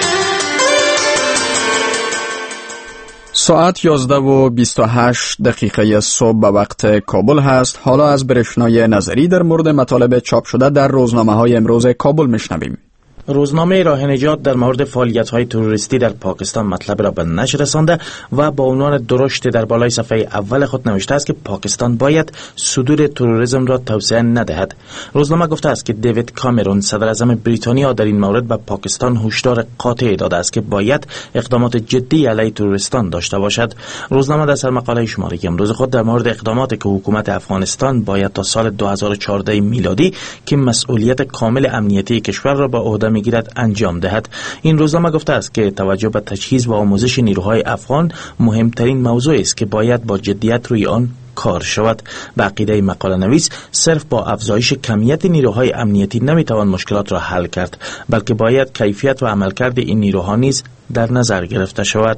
Speaker 1: ساعت یازده و بیست و هشت دقیقه صبح به وقت کابل هست. حالا از برشنای نظری در مورد مطالب چاپ شده در روزنامه های امروز کابل میشنویم.
Speaker 14: روزنامه راه نجات در مورد فعالیت‌های تروریستی در پاکستان مطلب را به نشر رسانده و با عنوان درشت در بالای صفحه اول خود نوشته است که پاکستان باید صدور تروریسم را توسعه ندهد. روزنامه گفته است که دیوید کامرون صدر اعظم بریتانیا در این مورد به پاکستان هشدار قاطع داده است که باید اقدامات جدی علیه تروریستان داشته باشد. روزنامه در سرمقاله شماره امروز خود در مورد اقداماتی که حکومت افغانستان باید تا سال دو هزار و چهارده میلادی که مسئولیت کامل امنیتی کشور را به عهده میگیرد انجام دهد. این روزنامه گفته است که توجه به تجهیز و آموزش نیروهای افغان مهمترین موضوع است که باید با جدیت روی آن کار شود. به عقیده مقاله نویس صرف با افزایش کمیت نیروهای امنیتی نمیتوان مشکلات را حل کرد، بلکه باید کیفیت و عملکرد این نیروها نیز در نظر گرفته شود.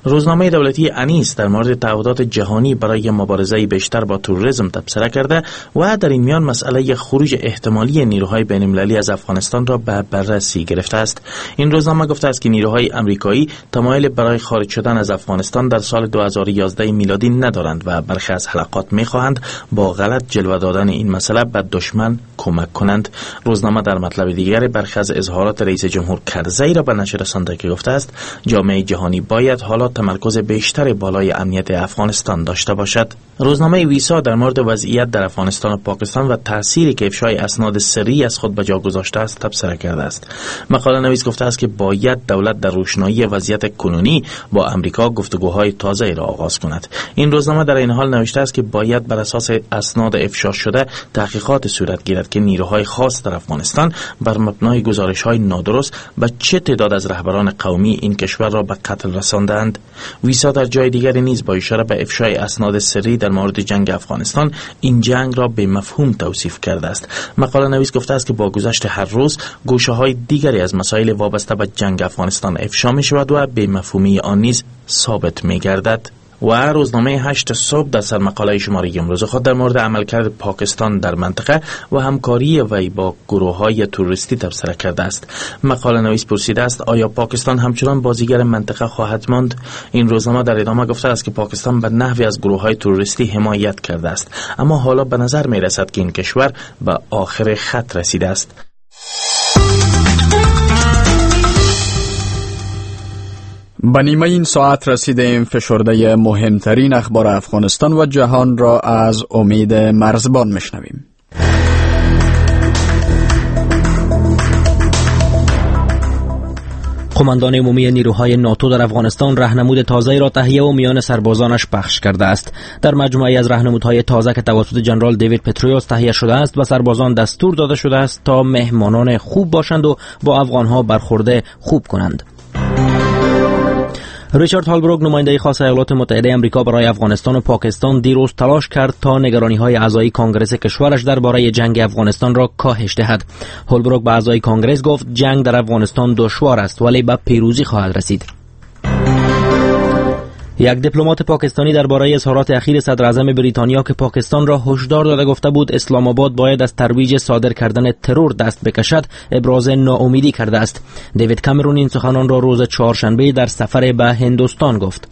Speaker 14: روزنامه دولتی انیس در مورد تعهدات جهانی برای مبارزه بیشتر با تروریسم تبصره کرده و در این میان مسئله خروج احتمالی نیروهای بین‌المللی از افغانستان را به بررسی گرفته است. این روزنامه گفته است که نیروهای آمریکایی تمایل برای خارج شدن از افغانستان در سال دو هزار و یازده میلادی ندارند و برخی از حلقات می‌خواهند با غلط جلوه دادن این مسئله به دشمن کمک کنند. روزنامه در مطلب دیگر برخی از اظهارات رئیس جمهور کرزی را به نشر رسانده که گفته است جامعه جهانی باید حالا تمرکز بیشتر بالای امنیت افغانستان داشته باشد. روزنامه ویسا در مورد وضعیت در افغانستان و پاکستان و تأثیری که افشای اسناد سری از خود به جا گذاشته است تبصره کرده است. مقاله نویس گفته است که باید دولت در روشنایی وضعیت کنونی با امریکا گفتگوهای تازه را آغاز کند. این روزنامه در این حال نوشته است که باید بر اساس اسناد افشا شده تحقیقات صورت گیرد که نیروهای خاص در افغانستان بر مبنای گزارش‌های نادرست به چه تعداد از رهبران قومی این کشور را به قتل رساندند. ویسا در جای دیگری نیز با اشاره به افشای اسناد سری در مورد جنگ افغانستان این جنگ را به مفهوم توصیف کرده است. مقاله نویس گفته است که با گذشت هر روز گوشه‌های دیگری از مسائل وابسته به جنگ افغانستان افشا می‌شود و به مفهومی آن نیز ثابت می‌گردد. و روزنامه هشت صبح در سرمقاله شماره امروز خود در مورد عملکرد پاکستان در منطقه و همکاری وی با گروه‌های تروریستی تبصره کرده است. مقاله نویس پرسیده است آیا پاکستان همچنان بازیگر منطقه خواهد ماند؟ این روزنامه در ادامه گفته است که پاکستان به نحوی از گروه‌های تروریستی حمایت کرده است، اما حالا به نظر می‌رسد که این کشور به آخر خط رسیده است.
Speaker 1: به نیمه این ساعت رسیدیم. فشرده مهمترین اخبار افغانستان و جهان را از امید مرزبان میشنویم.
Speaker 3: قماندان عمومی نیروهای ناتو در افغانستان راهنمود تازه‌ای را تهیه و میان سربازانش پخش کرده است. در مجموعه‌ای از راهنمودهای تازه که توسط جنرال دیوید پتریوس تهیه شده است و سربازان دستور داده شده است تا مهمانان خوب باشند و با افغانها برخورد خوب کنند. ریچارد هالبروک نماینده خاص ایالات متحده آمریکا برای افغانستان و پاکستان دیروز تلاش کرد تا نگرانی‌های اعضای کنگره کشورش درباره جنگ افغانستان را کاهش دهد. هالبروک به اعضای کنگره گفت جنگ در افغانستان دشوار است ولی به پیروزی خواهد رسید. یک دیپلمات پاکستانی درباره اظهارات اخیر صدر اعظم بریتانیا که پاکستان را هشدار داده گفته بود اسلام آباد باید از ترویج صادر کردن ترور دست بکشد ابراز ناامیدی کرده است. دیوید کامرون این سخنان را روز چهارشنبه در سفر به هندوستان گفت.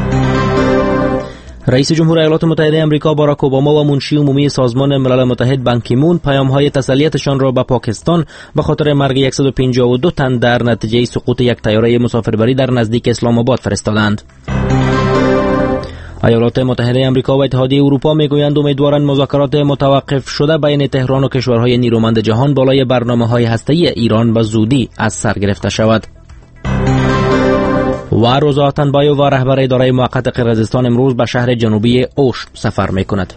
Speaker 3: رئیس جمهور ایالات متحده آمریکا باراک اوباما و منشی عمومی سازمان ملل متحد بان کی مون پیام‌های تسلیتشان را به پاکستان به خاطر مرگ صد و پنجاه و دو تن در نتیجه سقوط یک طیاره مسافربری در نزدیک اسلام آباد فرستادند. ایالات متحده آمریکا و اتحادیه اروپا میگویند امیدوارند مذاکرات متوقف شده بین تهران و کشورهای نیرومند جهان بالای برنامه‌های هسته‌ای ایران به زودی از سر گرفته شود. و روزا اتنبایو و رهبر اداره موقت قرقیزستان امروز به شهر جنوبی اوش سفر میکند.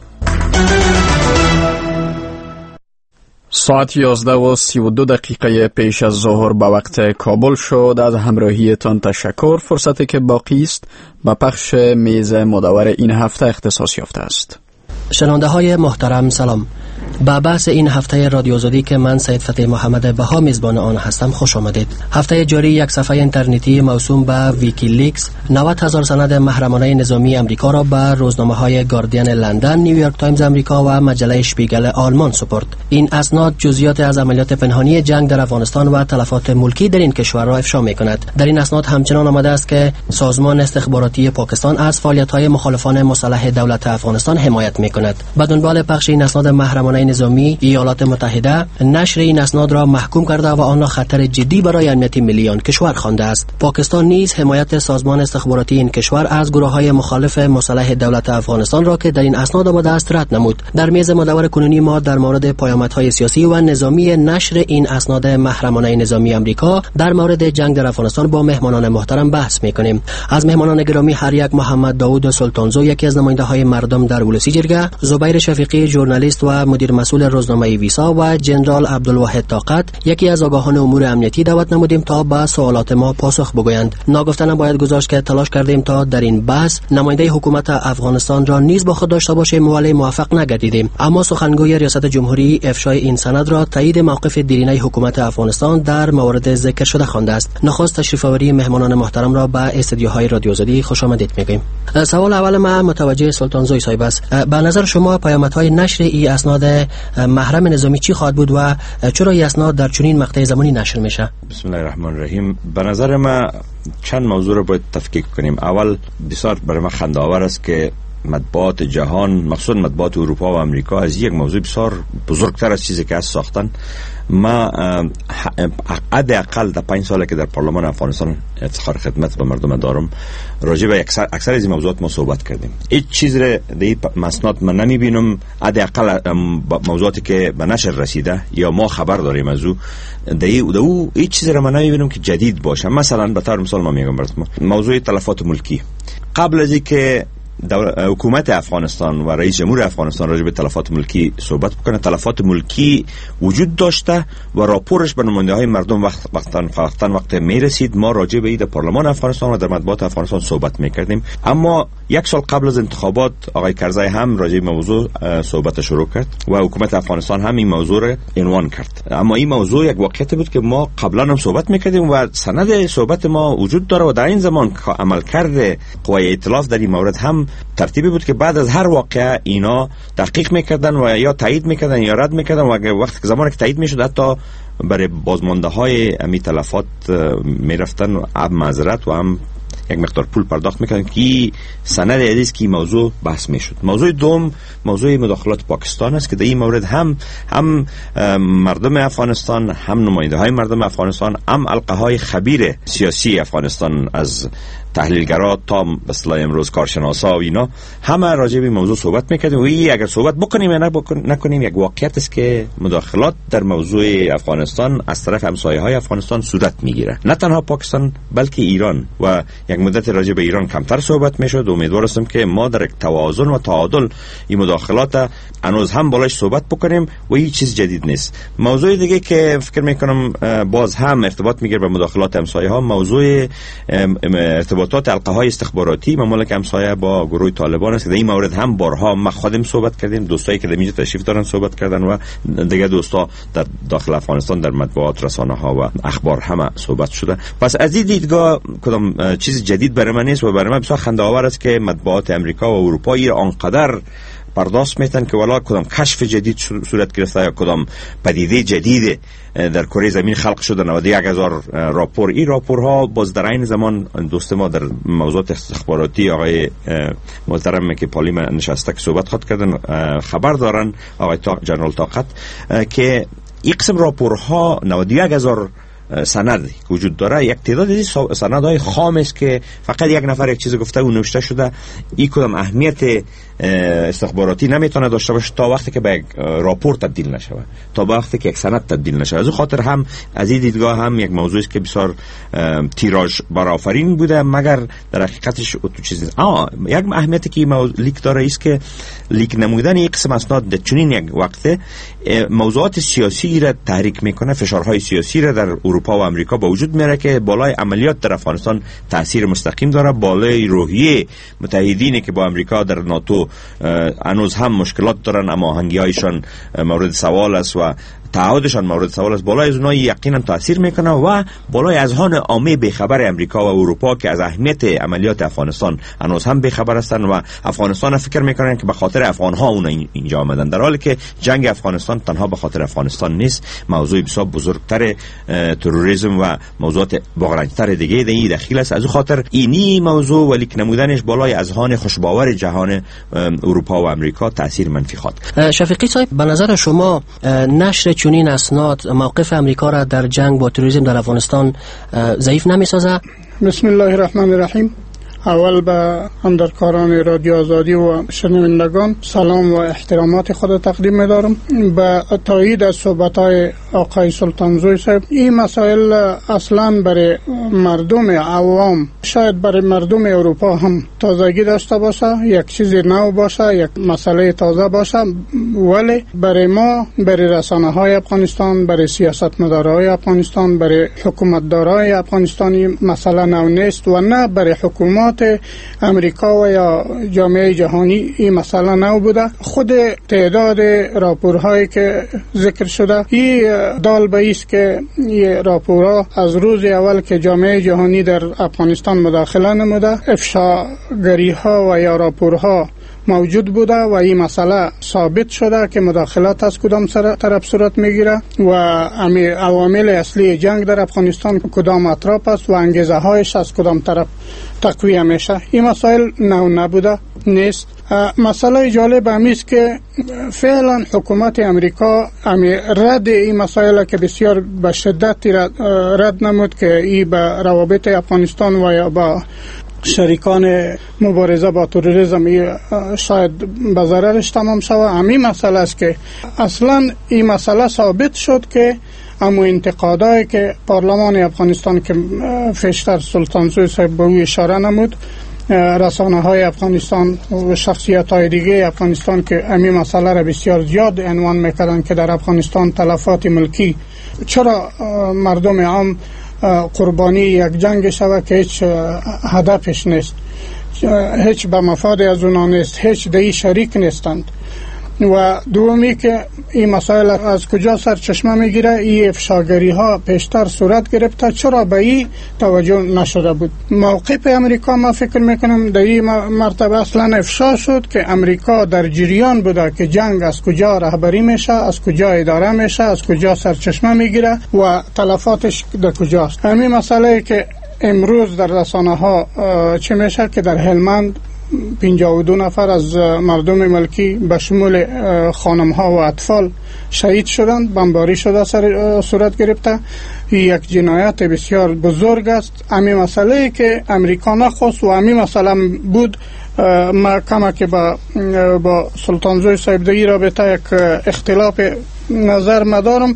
Speaker 1: ساعت یازده و سی و دو دقیقه پیش از ظهر به وقت کابل شد. از همراهیتان تشکر. فرصتی که باقی است به پخش میز مدور این هفته اختصاص یافته است.
Speaker 15: شنونده های محترم سلام. با بحث این هفته رادیو آزادی که من سید فتح محمد بها میزبان آن هستم خوش آمدید. هفته جاری یک صفحه اینترنتی موسوم به ویکیلیکس نود هزار سند محرمانه نظامی امریکا را به روزنامه‌های گاردین لندن، نیویورک تایمز امریکا و مجله شپیگل آلمان سپرد. این اسناد جزئیات از عملیات پنهانی جنگ در افغانستان و تلفات ملکی در این کشور را افشا می‌کند. در این اسناد همچنان آمده است که سازمان استخباراتی پاکستان از فعالیت‌های مخالفان مسلح دولت افغانستان حمایت می‌کند. به دنبال پخش این اسناد محرمانه نظامی، ایالات متحده نشر این اسناد را محکوم کرده و آن را خطر جدی برای امنیت ملی آن کشور خوانده است. پاکستان نیز حمایت سازمان استخباراتی این کشور از گروه‌های مخالف مسلح دولت افغانستان را که در این اسناد آمده است رد نمود. در میز مدور کنونی ما در مورد پیامدهای سیاسی و نظامی نشر این اسناد محرمانه نظامی امریکا در مورد جنگ در افغانستان با مهمانان محترم بحث می‌کنیم. از مهمانان گرامی هر یک محمد داوود سلطانزو، یکی از نماینده‌های مردم در ولسی جرگه، زبیر شفیقی ژورنالیست و مدیر نظیر مسئول روزنامه ویسا و جنرال عبدالواحد طاقت، یکی از آگاهان امور امنیتی، دعوت نمودیم تا به سوالات ما پاسخ بگویند. ناگفتن باید گذاشت که تلاش کردیم تا در این بحث نماینده حکومت افغانستان را نیز با خود داشته باشیم ولی موفق نگردیدیم. اما سخنگوی ریاست جمهوری افشای این سند را تایید موقف دیرینه حکومت افغانستان در موارد ذکر شده خوانده است. نخست تشریف آوری مهمانان محترم را به استدیوهای رادیو آزادی خوش آمدید میگویم. سوال اول ما متوجه سلطان زوی صاحب است. به نظر شما پیامدهای نشر این اسناد محرم نظامی چی خواهد بود و چرا این اسناد در چنین مقطع زمانی نشر میشه؟
Speaker 16: بسم الله الرحمن الرحیم. به نظر ما چند موضوع رو باید تفکیک کنیم. اول بسیار برای ما خنده‌آور است که مطبوعات جهان، مخصوصا مطبوعات اروپا و امریکا، از یک موضوع بسیار بزرگتر از چیزی که از ساختن. ما حداقل در پنج ساله که در پارلمان افغانستان افتخار خدمت به مردم دارم، راجع به اکثر اکثر از این موضوعات ما صحبت کردیم. هیچ چیز را در این مسند من نمیبینم، حداقل موضوعاتی که به نشر رسیده یا ما خبر داریم از او، در او هیچ چیز را من نمیبینم که جدید باشه. مثلا به طور مثال ما میگم براتون موضوع تلفات ملکی، قبل از اینکه حکومت افغانستان و رئیس جمهور افغانستان راجع به تلفات ملکی صحبت بکنه، تلفات ملکی وجود داشته و راپورش به نماینده های مردم وقت وقتاً وقتاً وقت می رسید. ما راجع به این در پارلمان افغانستان و در مطبوعات افغانستان صحبت میکردیم. اما یک سال قبل از انتخابات آقای کرزی هم راجع به موضوع صحبت شروع کرد و حکومت افغانستان هم این موضوع را عنوان کرد. اما این موضوع یک واقعیت بود که ما قبلا هم صحبت میکردیم و سند صحبت ما وجود داره و در این زمان عملکرد قوای ائتلاف در این مورد هم ترتیبی بود که بعد از هر واقعه اینا تحقیق میکردن و یا تایید میکردن یا رد میکردن و وقتی که زمانی که تایید میشد حتی برای بازمانده های امی تلفات میرفتن و هم معذرت و هم یک مقدار پول پرداخت میکردن که سند حدیث که موضوع بحث میشد. موضوع دوم موضوع مداخلات پاکستان است که در این مورد هم هم مردم افغانستان، هم نماینده های مردم افغانستان، هم حلقه های خبیر سیاسی افغانستان از تحلیلگرا تا به اصطلاح امروز کارشناسا و اینا همه راجع به موضوع صحبت میکردیم و این اگر صحبت بکنیم یا نکنیم یک واقعیت است که مداخلات در موضوع افغانستان از طرف همسایه های افغانستان صورت میگیره. نه تنها پاکستان بلکه ایران و یک مدت راجع به ایران کمتر صحبت میشد. امیدوار هستم که ما در توازن و تعادل این مداخلات هنوز هم بالاش صحبت بکنیم و هیچ چیز جدید نیست. موضوع دیگه که فکر میکنم باز هم ارتباط میگیره به مداخلات همسایه ها، موضوع ارتباطات حلقه های استخباراتی مملکت همسایه با گروه طالبان است که در این مورد هم بارها ما خودم صحبت کردیم، دوستایی که در اینجا تشریف دارن صحبت کردن و دیگه دوستا در داخل افغانستان در مطبوعات، رسانه ها و اخبار همه صحبت شده. پس از این دیدگاه کدام چیز جدید برای من نیست و برای من بسیار خنده آور است که مطبوعات امریکا و اروپا را آنقدر پرداخت میتن که والا کدام کشف جدید صورت گرفته یا کدام پدیده جدید در کره زمین خلق شده. نود و یک هزار راپور، این راپورها باز در این زمان دوست ما در موضوعات استخباراتی آقای محترم که پالیم نشسته که صحبت خود کردن خبر دارن، آقای جنرال طاقت، که این قسم راپورها نود و یک هزار سند وجود داره. یک تعداد از سندهای خام است که فقط یک نفر یک چیز گفته و نوشته شده. این کدام اهمیت استخباراتی نمیتونه داشته باشه تا وقتی که به یک راپور تبدیل نشه، تا وقتی که یک سند تبدیل نشه. از خاطر هم از این دیدگاه هم یک موضوعی است که بسیار تیراژ برآفرین بوده، مگر در حقیقتش تو چیزی آه یک اهمیتی که لیک داره است که لیک نمودن یک قسم اسناد در چنین یک وقت موضوعات سیاسی را تحریک میکنه، فشارهای سیاسی را در اروپا و امریکا با وجود میاره که بالای عملیات در افغانستان تاثیر مستقیم داره، بالای روحیه متحدینی که با امریکا در ناتو هنوز هم مشکلات دارن اما هماهنگی‌هایشان مورد سوال است و تعهدشان مورد سوال است، بالای از اونها یقینا تاثیر میکنه و بالای اذهان عامه بیخبر امریکا و اروپا که از اهمیت عملیات افغانستان هنوز هم بیخبر هستند و افغانستان فکر میکنن که به خاطر افغانها اون اینجا آمدن، در حالی که جنگ افغانستان تنها به خاطر افغانستان نیست. موضوع بسیار بزرگتر تروریسم و موضوعات واقع‌تر دیگه در این داخل است. از خاطر اینی موضوع و لیک نمودنش بالای اذهان خوشباور جهان اروپا و امریکا تاثیر منفی خواهد.
Speaker 15: شفیقی صاحب، به نظر شما نشر چنین اسناد موقف امریکا را در جنگ با تروریسم در افغانستان ضعیف نمی‌سازه؟
Speaker 17: بسم الله الرحمن الرحیم. اول به همکاران رادیو آزادی و شنوندگان سلام و احترامات خود تقدیم می‌دارم. به تایید از صحبت‌های آقای سلطانزوی صاحب، این مسائل اصلاً برای مردم عوام، شاید برای مردم اروپا هم تازگی داشته باشه، یک چیز نو باشه، یک مسئله تازه باشه، ولی برای ما، برای رسانه‌های افغانستان، برای سیاستمدارهای افغانستان، برای حکومتدارای افغانستانی مسئله نو نیست و نه برای حکومت امریکا و یا جامعه جهانی این مسئله نو بوده. خود تعداد راپورهایی که ذکر شده این دال به است که این راپورها از روز اول که جامعه جهانی در افغانستان مداخله نموده، افشاگری ها و یا راپورها موجود بوده و این مسئله ثابت شده که مداخلات از کدام طرف صورت میگیره و امی عوامل اصلی جنگ در افغانستان کدام اطراف است و انگیزه هایش از کدام طرف تقویه میشه. این مسائل نو نبوده نیست. مسئله جالب همی است که فعلا حکومت امریکا امی رد این مسائل که بسیار به شدت رد نمود که این به روابط افغانستان و یا با شریکان مبارزه با تروریسم شاید به ضررش تمام شود. همین مسئله است که اصلا این مسئله ثابت شد که اما انتقادایی که پارلمان افغانستان که پیشتر سلطانزوی صاحب به او اشاره نمود، رسانه های افغانستان و شخصیت های دیگه افغانستان که همین مسئله را بسیار زیاد عنوان میکردن که در افغانستان تلفات ملکی، چرا مردم عام قربانی یک جنگ شود که هیچ هدفش نیست، هیچ به مفاد از اونا نیست، هیچ دهی شریک نیستند. و دومی که این مسائل از کجا سرچشمه میگیره، این افشاگری ها پیشتر صورت گرفته، چرا به این توجه نشده بود؟ موقف امریکا ما فکر میکنم در این مرتبه اصلا افشا شد که امریکا در جریان بوده که جنگ از کجا رهبری میشه، از کجا اداره میشه، از کجا سرچشمه میگیره و تلفاتش در کجاست. همین مسئله که امروز در رسانه ها چه میشه که در هلمند پنجاه و دو نفر از مردم ملکی به شمول خانم ها و اطفال شهید شدند، بمباری شده سر صورت گرفته. یک جنایت بسیار بزرگ است. همین مسئله که امریکا نخواست و همین مسئله بود. ما کما که با, با سلطانزوی صاحب در این رابطه یک اختلاف نظر مدارم،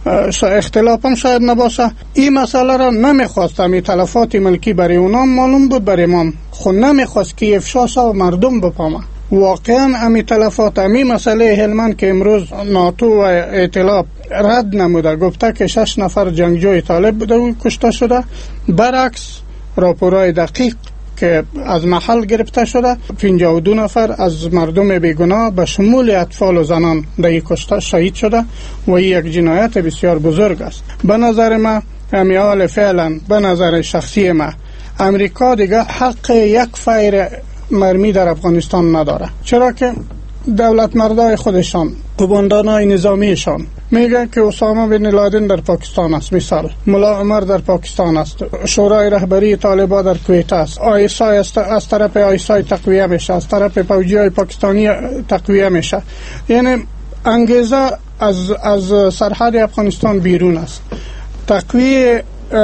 Speaker 17: اختلافم شاید نباشه. این مسئله را نمیخواست، همین تلفات ملکی برای اونا معلوم بود، برای ما خود نمیخواست که افشاش و مردم بپامه. واقعا همین تلفات، همین مسئله هلمند که امروز ناتو و ائتلاف رد نموده، گفته که شش نفر جنگجوی طالب بوده و کشته شده، برعکس راپورای دقیق که از محل گرفته شده، پنجاه و دو نفر از مردم بیگناه به شمول اطفال و زنان در این کشته شهید شده و این یک جنایت بسیار بزرگ است. به نظر ما امیال فعلا، به نظر شخصی ما، امریکا دیگه حق یک فیر مرمی در افغانستان نداره، چرا که دولت مردای خودشان، قماندانای نظامیشان میگه که اسامه بن لادن در پاکستان است، مثال ملا عمر در پاکستان است، شورای رهبری طالبان در کویت است، آیسای است، از طرف آیسای تقویه میشه، از طرف فوجیای پاکستانی تقویه میشه. یعنی انگیزه از از سرحد افغانستان بیرون است. تقویه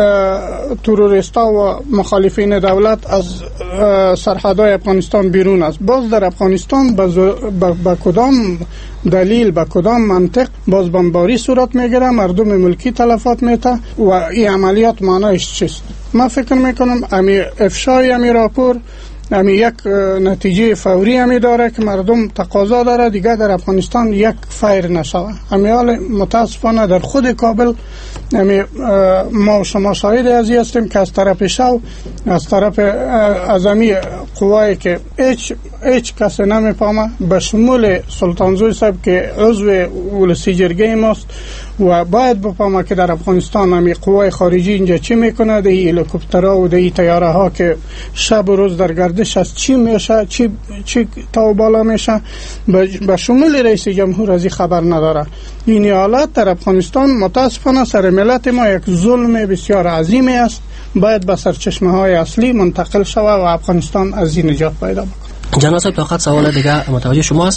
Speaker 17: تروریستا و مخالفین دولت از سرحدهای افغانستان بیرون است. باز در افغانستان با کدام دلیل، با کدام منطق باز بمباری صورت میگیره، مردم ملکی تلفات میته و این عملیات معنیش چیست؟ من فکر میکنم امی افشای امی راپور امی یک نتیجه فوری امی داره که مردم تقاضا داره دیگه در افغانستان یک فیر نشوه. امی حال متاسفانه در خود کابل امی ما و شما شاهد ازی هستیم که از طرف شو، از طرف از امی قوایی که هیچ هیچ کسی نمیفهمه، به شمول سلطانزوی صاحب که عضو ولسی جرگه ماست و باید بفهمه که در افغانستان همی قوای خارجی اینجا چی میکنه، ده هلیکوپترها و ده طیاره ها که شب و روز در گردش است چی میشه، چی چی تا بالا میشه. به شمول رئیس جمهور از این خبر نداره. این حالت در افغانستان متاسفانه سر ملت ما یک ظلم بسیار عظیمی است، باید به سرچشمه های اصلی منتقل شود و افغانستان از این نجات پیدا بکنه.
Speaker 15: جناب صاحب تا سوال دیگه متوجه شماست.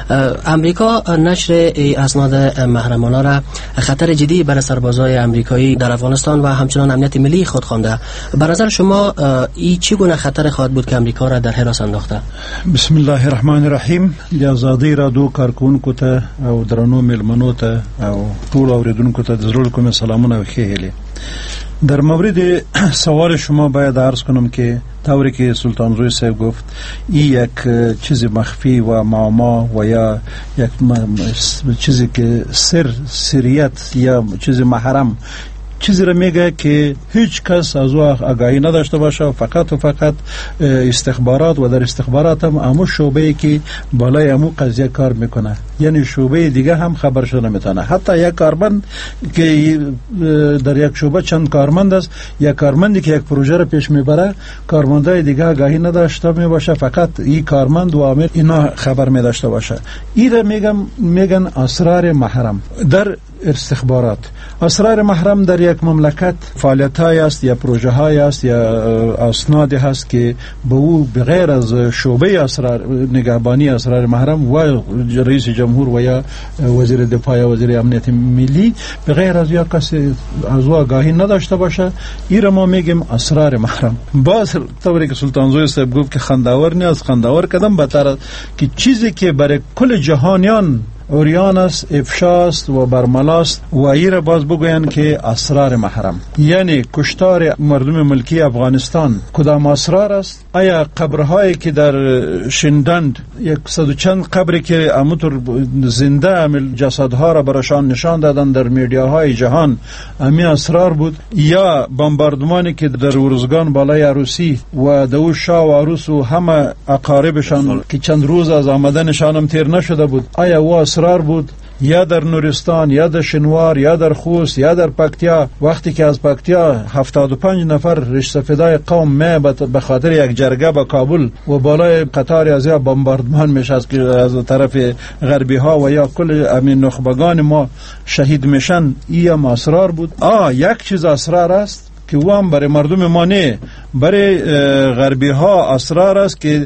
Speaker 15: امریکا نشر اسناد محرمانه را خطر جدی برای سربازای امریکایی در افغانستان و همچنان امنیت ملی خود خوانده. به نظر شما این چگونه خطر خواهد بود که امریکا را در حراس انداخته؟
Speaker 18: بسم الله الرحمن الرحیم. د آزادی رادیو کارکونکو ته او درنو ملمنو ته او ټول اوریدونکو ته د زړه کوم سلامونه او ښه هیلې. در مورد سوال شما باید عرض کنم که طوری که سلطان زوی صاحب گفت این یک چیز مخفی و معما و یا یک چیزی که سر سریت یا چیز محرم چیزی را میگه که هیچ کس از او آگاهی نداشته باشه، فقط و فقط استخبارات و در استخبارات هم امو شعبه‌ای که بالای امو قضیه کار میکنه، یعنی شعبه دیگه هم خبر شده نمیتونه. حتی یک کارمند که در یک شعبه چند کارمند است، یک کارمندی که یک پروژه را پیش میبره کارمندای دیگه آگاهی نداشته میباشه، فقط این کارمند و عامل اینا خبر میداشته باشه. این را میگم میگن اسرار محرم در استخبارات. اسرار محرم در یک مملکت فعالیت‌های است یا پروژه‌های است یا اسنادی هست که به او بغیر از شعبه اسرار نگهبانی اسرار محرم و رئیس جمهور و یا وزیر دفاع یا وزیر امنیت ملی بغیر از یا کسی از او آگاهی نداشته باشه، این را ما میگیم اسرار محرم. باز طوری که سلطان زوی صاحب گفت که خنداور نیست، خنداور کدام بهتر که چیزی که برای کل جهانیان اوریان است، افشاست و برملاست و ایره باز بگوین که اسرار محرم، یعنی کشتار مردم ملکی افغانستان کدام اسرار است؟ آیا قبرهایی که در شندند یک صد و چند قبری که امطور زنده عمل جسدها را براشان نشان دادن در میدیاهای جهان امی اسرار بود؟ یا بمباردمانی که در ورزگان بالای عروسی و دو شاه و عروس و همه اقاربشان که چند روز از آمدنشان هم تیر نشده بود، آیا و اسرار بود؟ یا در نورستان یا در شنوار یا در خوست یا در پکتیا، وقتی که از پکتیا هفتاد و پنج نفر ریش سفیدای قوم می به خاطر یک جرگه به کابل و بالای قطار از یا بمباردمان میشه از از طرف غربی ها و یا کل امین نخبگان ما شهید میشن، این هم اسرار بود. آه یک چیز اسرار است که او هم برای مردم ما نه، برای غربی ها اسرار است که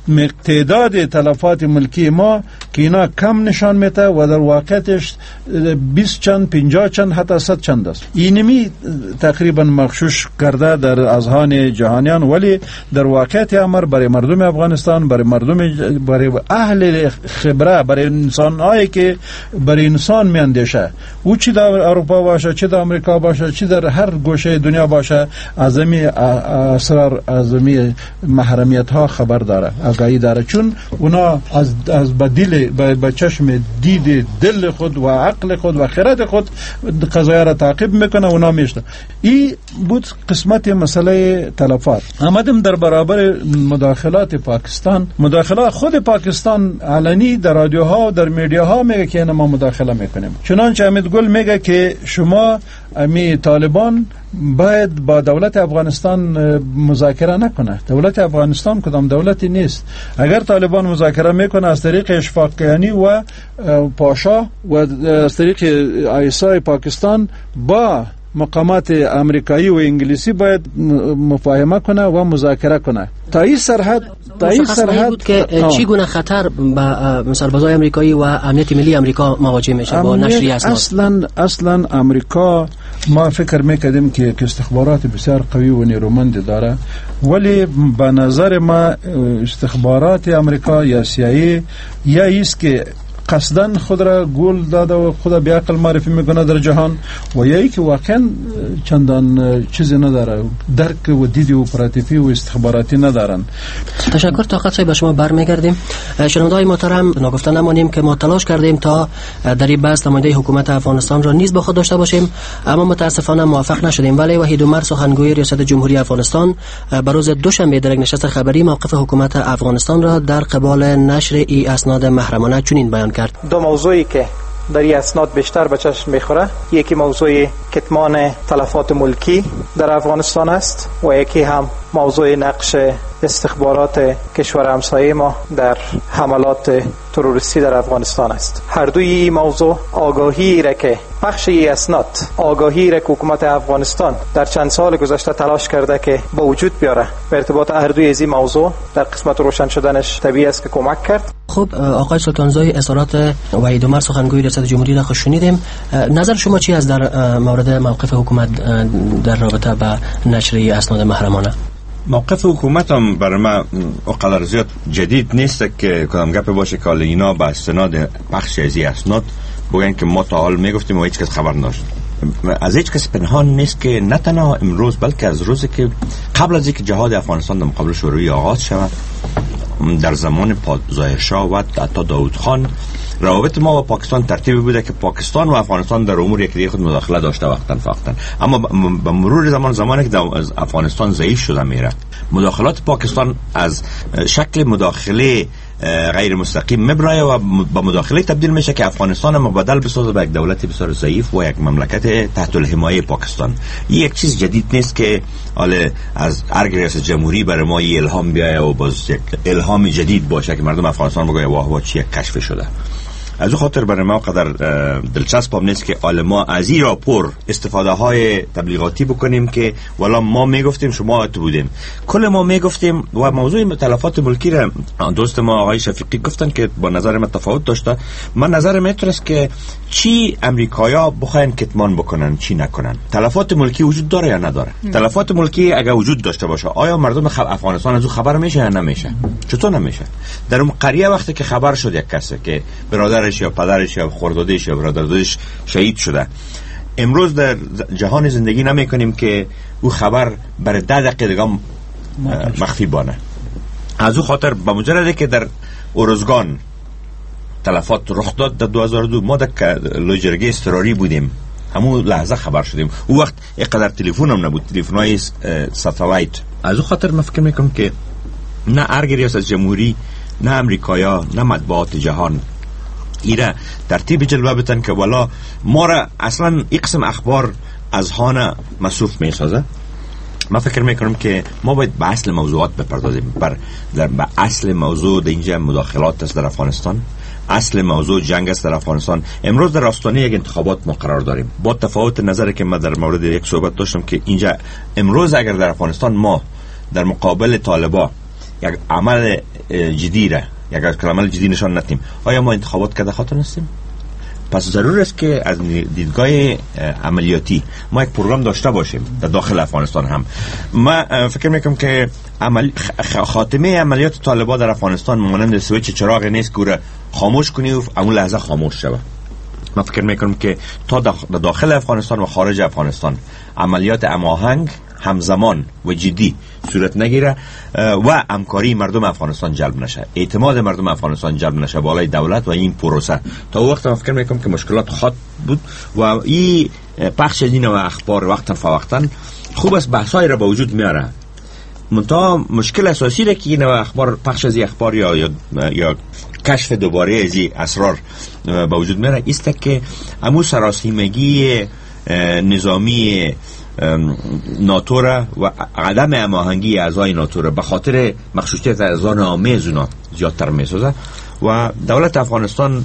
Speaker 18: تعداد تلفات ملکی ما که اینا کم نشان میده و در واقعیتش بیست چند، پنجاه چند، حتی صد چند است. اینمی تقریبا مغشوش کرده در اذهان جهانیان، ولی در واقعیت امر برای مردم افغانستان، برای مردم، برای اهل خبره، برای انسان‌هایی که برای انسان میاندیشه، او چی در اروپا باشه، چی در امریکا باشه، چی در هر گوشه دنیا باشه، از امی اسرار، از امی محرمیت ها خبر داره، آگاهی داره، چون اونا از از بدیل به چشم دید دل خود و عقل خود و خرد خود قضایا را تعقیب میکنه، اونا میشته. این بود قسمت مسئله تلفات. آمدیم در برابر مداخلات پاکستان. مداخلات خود پاکستان علنی در رادیوها و در میدیاها میگه که ما مداخله میکنیم. چنانچه حمید گل میگه که شما امی طالبان باید با دولت افغانستان مذاکره نکنه. دولت افغانستان کدام دولتی نیست. اگر طالبان مذاکره میکنه از طریق اشفاقیانی و پاشا و از طریق آیسای پاکستان با مقامات امریکایی و انگلیسی باید مفاهمه کنه و مذاکره کنه. تا این سرحد تا این سرحد
Speaker 15: بود که چی گونه خطر با سربازای امریکایی و امنیت ملی امریکا مواجه میشه با نشریه اسناد؟
Speaker 18: اصلا اصلا امریکا ما فکر میکردیم که استخبارات بسیار قوی و نیرومند داره، ولی به نظر ما استخبارات امریکا یا سیایی یا ایست که قصدن خود را گول داده و خود بی عقل معرفی میکنه در جهان، و یا ای که واقعا چندان چیزی نداره، درک و دید اپراتیفی و استخباراتی ندارن.
Speaker 15: تشکر. طاقت صاحب به شما برمیگردیم. شنونده‌های محترم، ناگفته نمانیم که ما تلاش کردیم تا در این بحث نماینده حکومت افغانستان را نیز با خود داشته باشیم، اما متاسفانه موفق نشدیم. ولی وحید عمر، سخنگوی ریاست جمهوری افغانستان، به روز دوشنبه در یک نشست خبری موقف حکومت افغانستان را در قبال نشر ای اسناد محرمانه چنین بیان کرد:
Speaker 19: دو موضوعی که در این اسناد بیشتر به چشم میخوره، یکی موضوع کتمان تلفات ملکی در افغانستان است و یکی هم موضوع نقش استخبارات کشور همسایه ما در حملات تروریستی در افغانستان است. هر دوی این موضوع آگاهی را که بخش ای اسناد آگاهی را که حکومت افغانستان در چند سال گذشته تلاش کرده که با وجود بیاره به ارتباط هر دوی از این موضوع در قسمت روشن شدنش طبیعی است که کمک کرد.
Speaker 15: خب آقای سلطانزای اظهارات وحید عمر سخنگوی ریاست جمهوری را شنیدیم. نظر شما چی است در مورد موقف حکومت در رابطه با نشر اسناد محرمانه؟
Speaker 16: موقف حکومت هم برای من اقدر زیاد جدید نیست که کدام گپ باشه که حالا اینا با استناد بخش از این اسناد بگن که ما تا حال میگفتیم و هیچ کس خبر نداشت. از هیچ کس پنهان نیست که نه تنها امروز بلکه از روزی که قبل از اینکه جهاد افغانستان در مقابل شوروی آغاز شود در زمان ظاهرشاه و حتی داود خان روابط ما با پاکستان ترتیبی بوده که پاکستان و افغانستان در امور یکی خود مداخله داشته وقتاً فقطاً، اما به مرور زمان زمانی که از افغانستان ضعیف شده میره مداخلات پاکستان از شکل مداخله غیر مستقیم مبرای و با مداخله تبدیل میشه که افغانستان مبادل بسازه به یک دولت بسیار ضعیف و یک مملکت تحت الحمایه پاکستان. این یک چیز جدید نیست که حالا از ارگ ریاست جمهوری برای ما الهام بیاید و باز یک الهام جدید باشه که مردم افغانستان بگه واه واه چی کشف شده. از او خاطر برای ما قدر دلچسب هم نیست که حالا ما از این راپور استفاده های تبلیغاتی بکنیم که والا ما میگفتیم شما تو بودیم. کل ما میگفتیم و موضوع تلفات ملکی را دوست ما آقای شفیقی گفتن که با نظر من تفاوت داشته. من نظر من است که چی امریکایا بخواین کتمان بکنن چی نکنن. تلفات ملکی وجود داره یا نداره؟ ام. تلفات ملکی اگه وجود داشته باشه آیا مردم خب افغانستان از او خبر میشه یا نمیشه؟ چطور نمیشه؟ در اون قریه وقتی که خبر شد یک کسی که برادر یا پدرش یا خوردادش یا برادرش شهید شده، امروز در جهان زندگی نمی کنیم که او خبر برای ده دقیقه دیگه مخفی بانه. از او خاطر به مجرد که در اورزگان تلفات رخ داد در دو هزار و دو ما در لجرگه اضطراری بودیم، همون لحظه خبر شدیم. او وقت اینقدر تلفن هم نبود، تلفن های ساتلایت. از او خاطر من فکر میکنم که نه ارگ ریاست جمهوری نه امریکایا نه مطبوعات جهان ایره ترتیب جلوه بتن که والا ما را اصلا این قسم اخبار از هانه مصروف می سازه. من فکر میکنم که ما باید به اصل موضوعات بپردازیم. بر در به اصل موضوع در اینجا مداخلات است در افغانستان، اصل موضوع جنگ است در افغانستان. امروز در آستانه یک انتخابات ما قرار داریم. با تفاوت نظری که من در مورد یک صحبت داشتم که اینجا امروز اگر در افغانستان ما در مقابل طالبان یک عمل جدی را یک عمل جدی نشان ندیم، آیا ما انتخابات کرده خاطر هستیم؟ پس ضرور است که از دیدگاه عملیاتی ما یک پروگرام داشته باشیم در داخل افغانستان هم. ما فکر میکنم که عمل خاتمه عملیات طالبان در افغانستان مانند سویچ چراغ نیست که خاموش کنی و اون لحظه خاموش شود. من فکر میکنم که تا داخل افغانستان و خارج افغانستان عملیات هماهنگ همزمان و جدی صورت نگیره و همکاری مردم افغانستان جلب نشه، اعتماد مردم افغانستان جلب نشه بالای دولت و این پروسه، تا وقت من فکر میکنم که مشکلات خواهد بود و این پخش این و اخبار وقتا فوقتا خوب است بحثای را به وجود میاره. منتها مشکل اساسی را که این و اخبار پخش از این اخبار یا یا, یا کشف دوباره از این اسرار به وجود میاره است که امو سراسیمگی نظامی ناتو را و عدم هماهنگی اعضای ناتو را به خاطر مخشوشیت اعضای آمیز اونا زیادتر میسازه و دولت افغانستان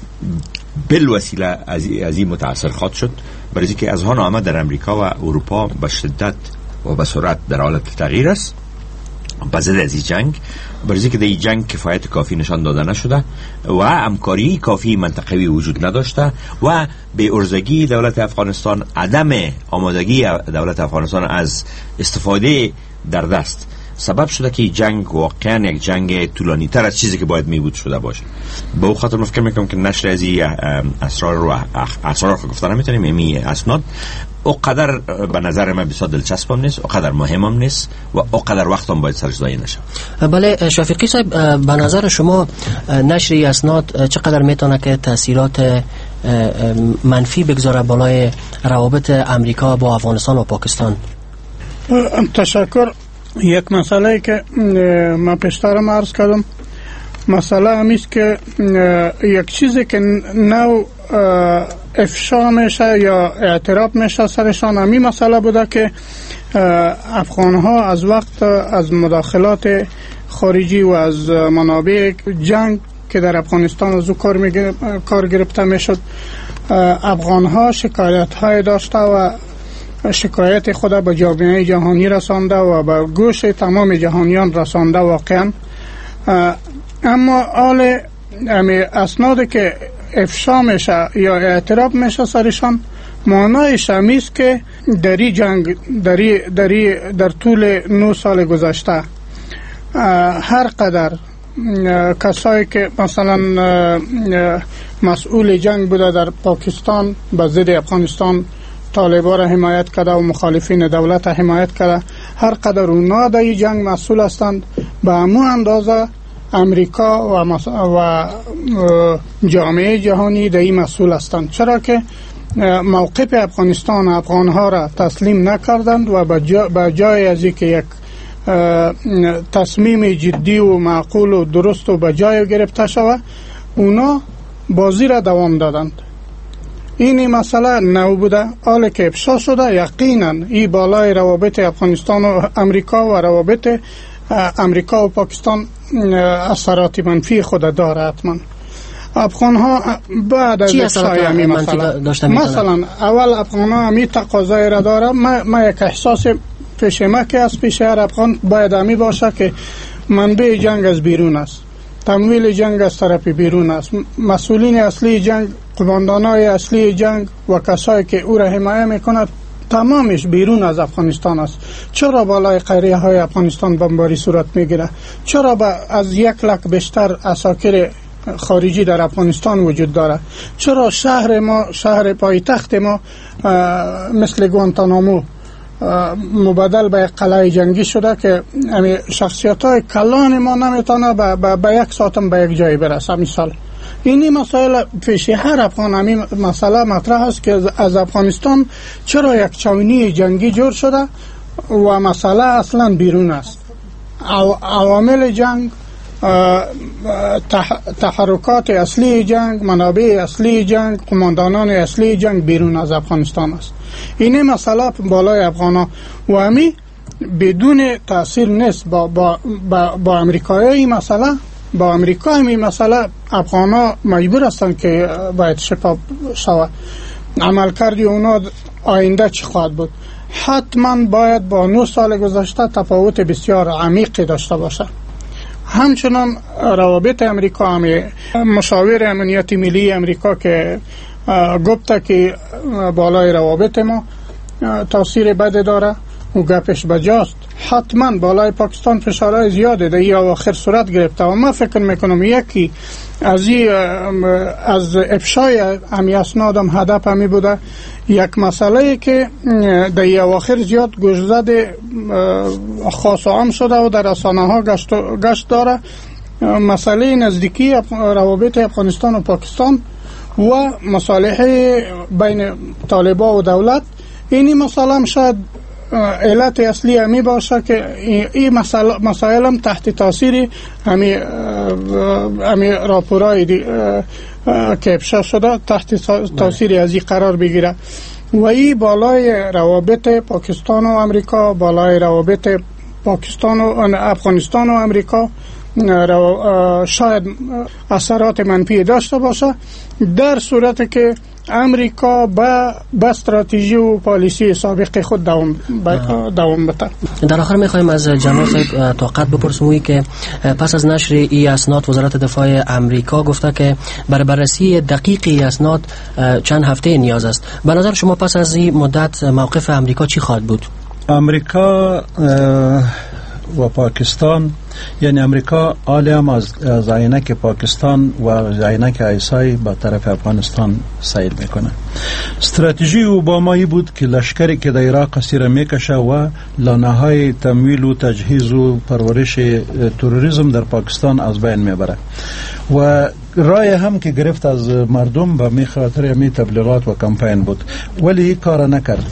Speaker 16: بالوسیله از این متاثر خواهد شد، برای اینکه اعضای آمد در امریکا و اروپا به شدت و به سرعت در حالت تغییر است به ضد از این جنگ، برای اینکه در این جنگ کفایت کافی نشان داده نشده و همکاری کافی منطقوی وجود نداشته و به ارزگی دولت افغانستان، عدم آمادگی دولت افغانستان از استفاده در دست سبب شده که جنگ واقعا یک جنگ طولانی تر از چیزی که باید می بود شده باشه. به اون خاطر فکر میکنم که نشر از این اسرار و اسرار که گفتن نمیتونیم امی اسناد اقدر به نظر من بسیار دلچسب هم نیست، اقدر مهم هم نیست و اقدر وقت هم باید سرش ضایع نشه.
Speaker 15: بله شفیقی صاحب، به نظر شما نشر اسناد چقدر میتونه که تاثیرات منفی بگذاره بالای روابط امریکا با افغانستان و پاکستان؟
Speaker 17: تشکر. یک مسئله که من پیشترم عرض کردم، مسئله همیست که یک چیزی که نو افشا میشه یا اعتراف میشه سرشان، همی مسئله بوده که افغان ها از وقت از مداخلات خارجی و از منابع جنگ که در افغانستان از او کار, کار گرفته می شد، افغان ها شکایت های داشته و شکایت خود به جامعه جهانی رسانده و به گوش تمام جهانیان رسانده واقعا. اما حال اسنادی که افشا میشه یا اعتراف میشه سرشان، معنایش همیست که در این جنگ در, در, در طول نه سال گذشته هر قدر کسایی که مثلا مسئول جنگ بوده در پاکستان به ضد افغانستان طالبان را حمایت کرده و مخالفین دولت حمایت کرده، هر قدر اونا در این جنگ مسئول هستند، به همون اندازه امریکا و, و جامعه جهانی در این مسئول هستند، چرا که موقف افغانستان افغانها را تسلیم نکردند و به جای از اینکه یک تصمیم جدی و معقول و درست و به جای گرفته شود، اونا بازی را دوام دادند. این مسئله نو بوده، حالا که افشا شده یقینا این بالای روابط افغانستان و امریکا و روابط امریکا و پاکستان اثرات منفی خود داره. حتما افغان ها بعد از افشای همی مثلا مثلا اول افغان ها همی تقاضای را داره. ما, ما یک احساس پیش ما که از پیش هر افغان باید همی باشه که منبع جنگ از بیرون است، تمویل جنگ از طرف بیرون است، مسئولین اصلی جنگ، قماندانای اصلی جنگ و کسایی که او را حمایت میکند تمامش بیرون از افغانستان است. چرا بالای قریه های افغانستان بمباری صورت میگیره؟ چرا با از یک لک بیشتر عساکر خارجی در افغانستان وجود داره؟ چرا شهر ما، شهر پایتخت ما مثل گوانتانامو مبادل به قلعه جنگی شده که شخصیت های کلان ما نمیتونه به یک ساعتم به یک جای برسه. مثال اینی مسائل پیش هر افغان همین مسئله مطرح است که از افغانستان چرا یک چاونی جنگی جور شده و مسئله اصلا بیرون است. عوامل جنگ، تحرکات اصلی جنگ، منابع اصلی جنگ، قماندانان اصلی جنگ بیرون از افغانستان است. این مسئله بالای افغانا و همی بدون تاثیر نیست با با با, با امریکایی. این مسئله با امریکا این مسئله افغانا مجبور هستند که باید شفاف شود. عمل کردی اونا آینده چی خواهد بود؟ حتما باید با نه سال گذشته تفاوت بسیار عمیقی داشته باشه. همچنان روابط امریکا همی مشاور امنیت ملی امریکا که گفته که بالای روابط ما تاثیر بد داره و گپش بجاست. حتما بالای پاکستان فشارهای زیاده در یا آخر صورت گرفته و ما فکر میکنم یکی از از افشای همی اسنادم هدف همی بوده یک مسئله که در یا آخر زیاد گوشزد خاص و عام شده و در رسانه ها گشت, گشت داره، مسئله نزدیکی روابط افغانستان و پاکستان و مصالحه بین طالبان و دولت. اینی مسئله شاید علت اصلی همی باشه که این مسائل هم تحت تاثیر همی همی راپورای که افشا شده تحت تاثیر از این قرار بگیره و این بالای روابط پاکستان و امریکا، بالای روابط پاکستان و افغانستان و امریکا شاید اثرات منفی داشته باشه در صورت که امریکا با با استراتژی و پالیسی سابق خود دوام دوام بده.
Speaker 15: در آخر میخوایم از جناب صاحب طاقت بپرسیم که پس از نشر این اسناد وزارت دفاع امریکا گفته که برای بررسی دقیق اسناد چند هفته نیاز است. به نظر شما پس از این مدت موقف امریکا چی خواهد بود؟
Speaker 18: امریکا و پاکستان، یعنی امریکا عالم از از عینک پاکستان و عینک ایسای به طرف افغانستان سیر میکنه. استراتژی اوبامایی بود که لشکری که در عراق سیر میکشه و لانه‌های تمویل و تجهیز و پرورش تروریسم در پاکستان از بین میبره و رای هم که گرفت از مردم به می خاطر می تبلیغات و کمپین بود، ولی کار نکرد.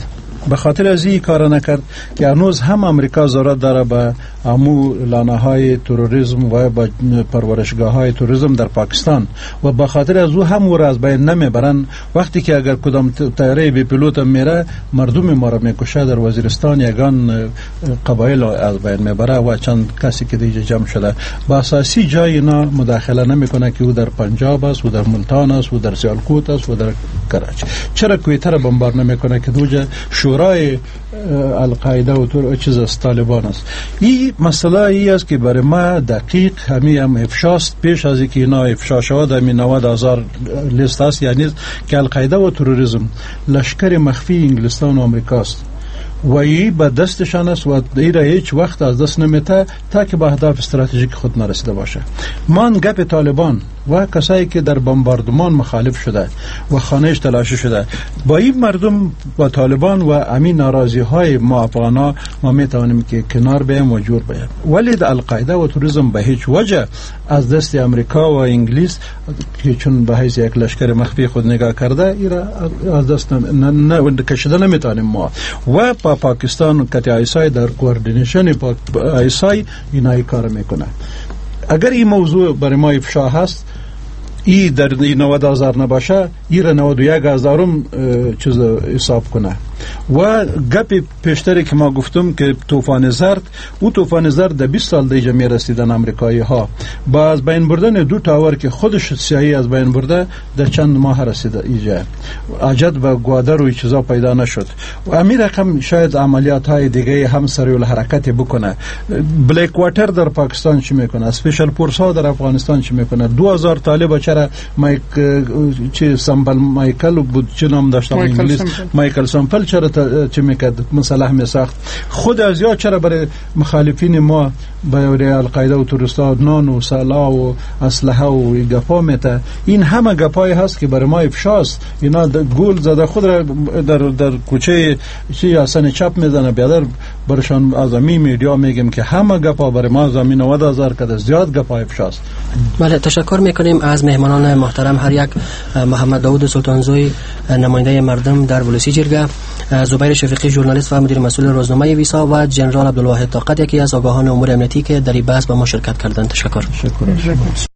Speaker 18: به خاطر از این کار نکرد که هنوز هم امریکا ضرورت داره به امو لانه های تروریسم و به پرورشگاه های تروریسم در پاکستان و به خاطر از او هم او را از بین نمیبرن. وقتی که اگر کدام طیاره بی پیلوت میره مردم ما را میکشه، در وزیرستان یگان قبایل از بین میبره و چند کسی که دیگه جمع شده. با اساسی جای اینا مداخله نمیکنه که او در پنجاب است، او در ملتان است، او در سیالکوت است، او در کراچی. چرا کویتر بمبار نمیکنه که دوجه شورای القاعده و تو چیز است، طالبان است. این مسئله ای است که برای ما دقیق همین هم افشاست پیش از اینکه اینا افشا شود. همین نود هزار لیست است، یعنی که القاعده و تروریسم لشکر مخفی انگلستان و امریکاست و ای به دستشان است و ایره هیچ وقت از دست نمیته تا که به اهداف استراتژیک خود نرسیده باشه. من گپ طالبان و کسایی که در بمباردمان مخالف شده و خانهش تلاشی شده با این مردم و طالبان و امین ناراضی های ما افغانا ما میتوانیم که کنار بیم و جور بیم. ولی القاعده و تروریسم به هیچ وجه از دست امریکا و انگلیس که چون به حیث یک لشکر مخفی خود نگاه کرده ایره از دست کشیده نمیتوانیم ما. و با پاکستان کتی آیسای در کوردینیشن آیسای اینایی کار میکنه. اگر این موضوع برای ما افشا هست، ای در نود هزار نباشه، ایره نود و یک هزارم چیز حساب کنه. و گپ پیشتری که ما گفتم که طوفان زرد، او طوفان زرد در بیست سال دیگه می رسیدن امریکایی ها با از بین بردن دو تاور که خودش سیاهی از بین برده در چند ماه رسیده ایجا عجد و گوادر و چیزا پیدا نشد. و امیر رقم شاید عملیات های دیگه هم سریع الحرکت بکنه. بلیک واتر در پاکستان چی میکنه، اسپیشل فورس ها در افغانستان چی میکنه. دو هزار طالب چرا مایک چی سمبل مایکل بود چه نام داشتم انگلیس مایکل سمپل چرا چه میکرد مصالح میساخت. خود از یا چرا برای مخالفین ما برای القاعده و تروریستا نان و سلاح و اسلحه و گپا میته. این همه گپای هست که برای ما افشاست. اینا گول زده خود را در در کوچه چی آسان چپ میزنه. بیادر برشان اعظمی میدیا میگم که همه گپا برای ما زمین نود هزار کده زیاد گپا افشاست.
Speaker 15: بله، تشکر میکنیم از مهمانان محترم. هر یک محمد داوود سلطانزوی نماینده مردم در ولسی جرگه، زبیر شفیقی ژورنالیست و مدیر مسئول روزنامه ویسا و جنرال عبدالواحد طاقت یکی از آگاهان امور امنیتی که در این بحث با ما شرکت کردند. تشکر.
Speaker 18: شکر.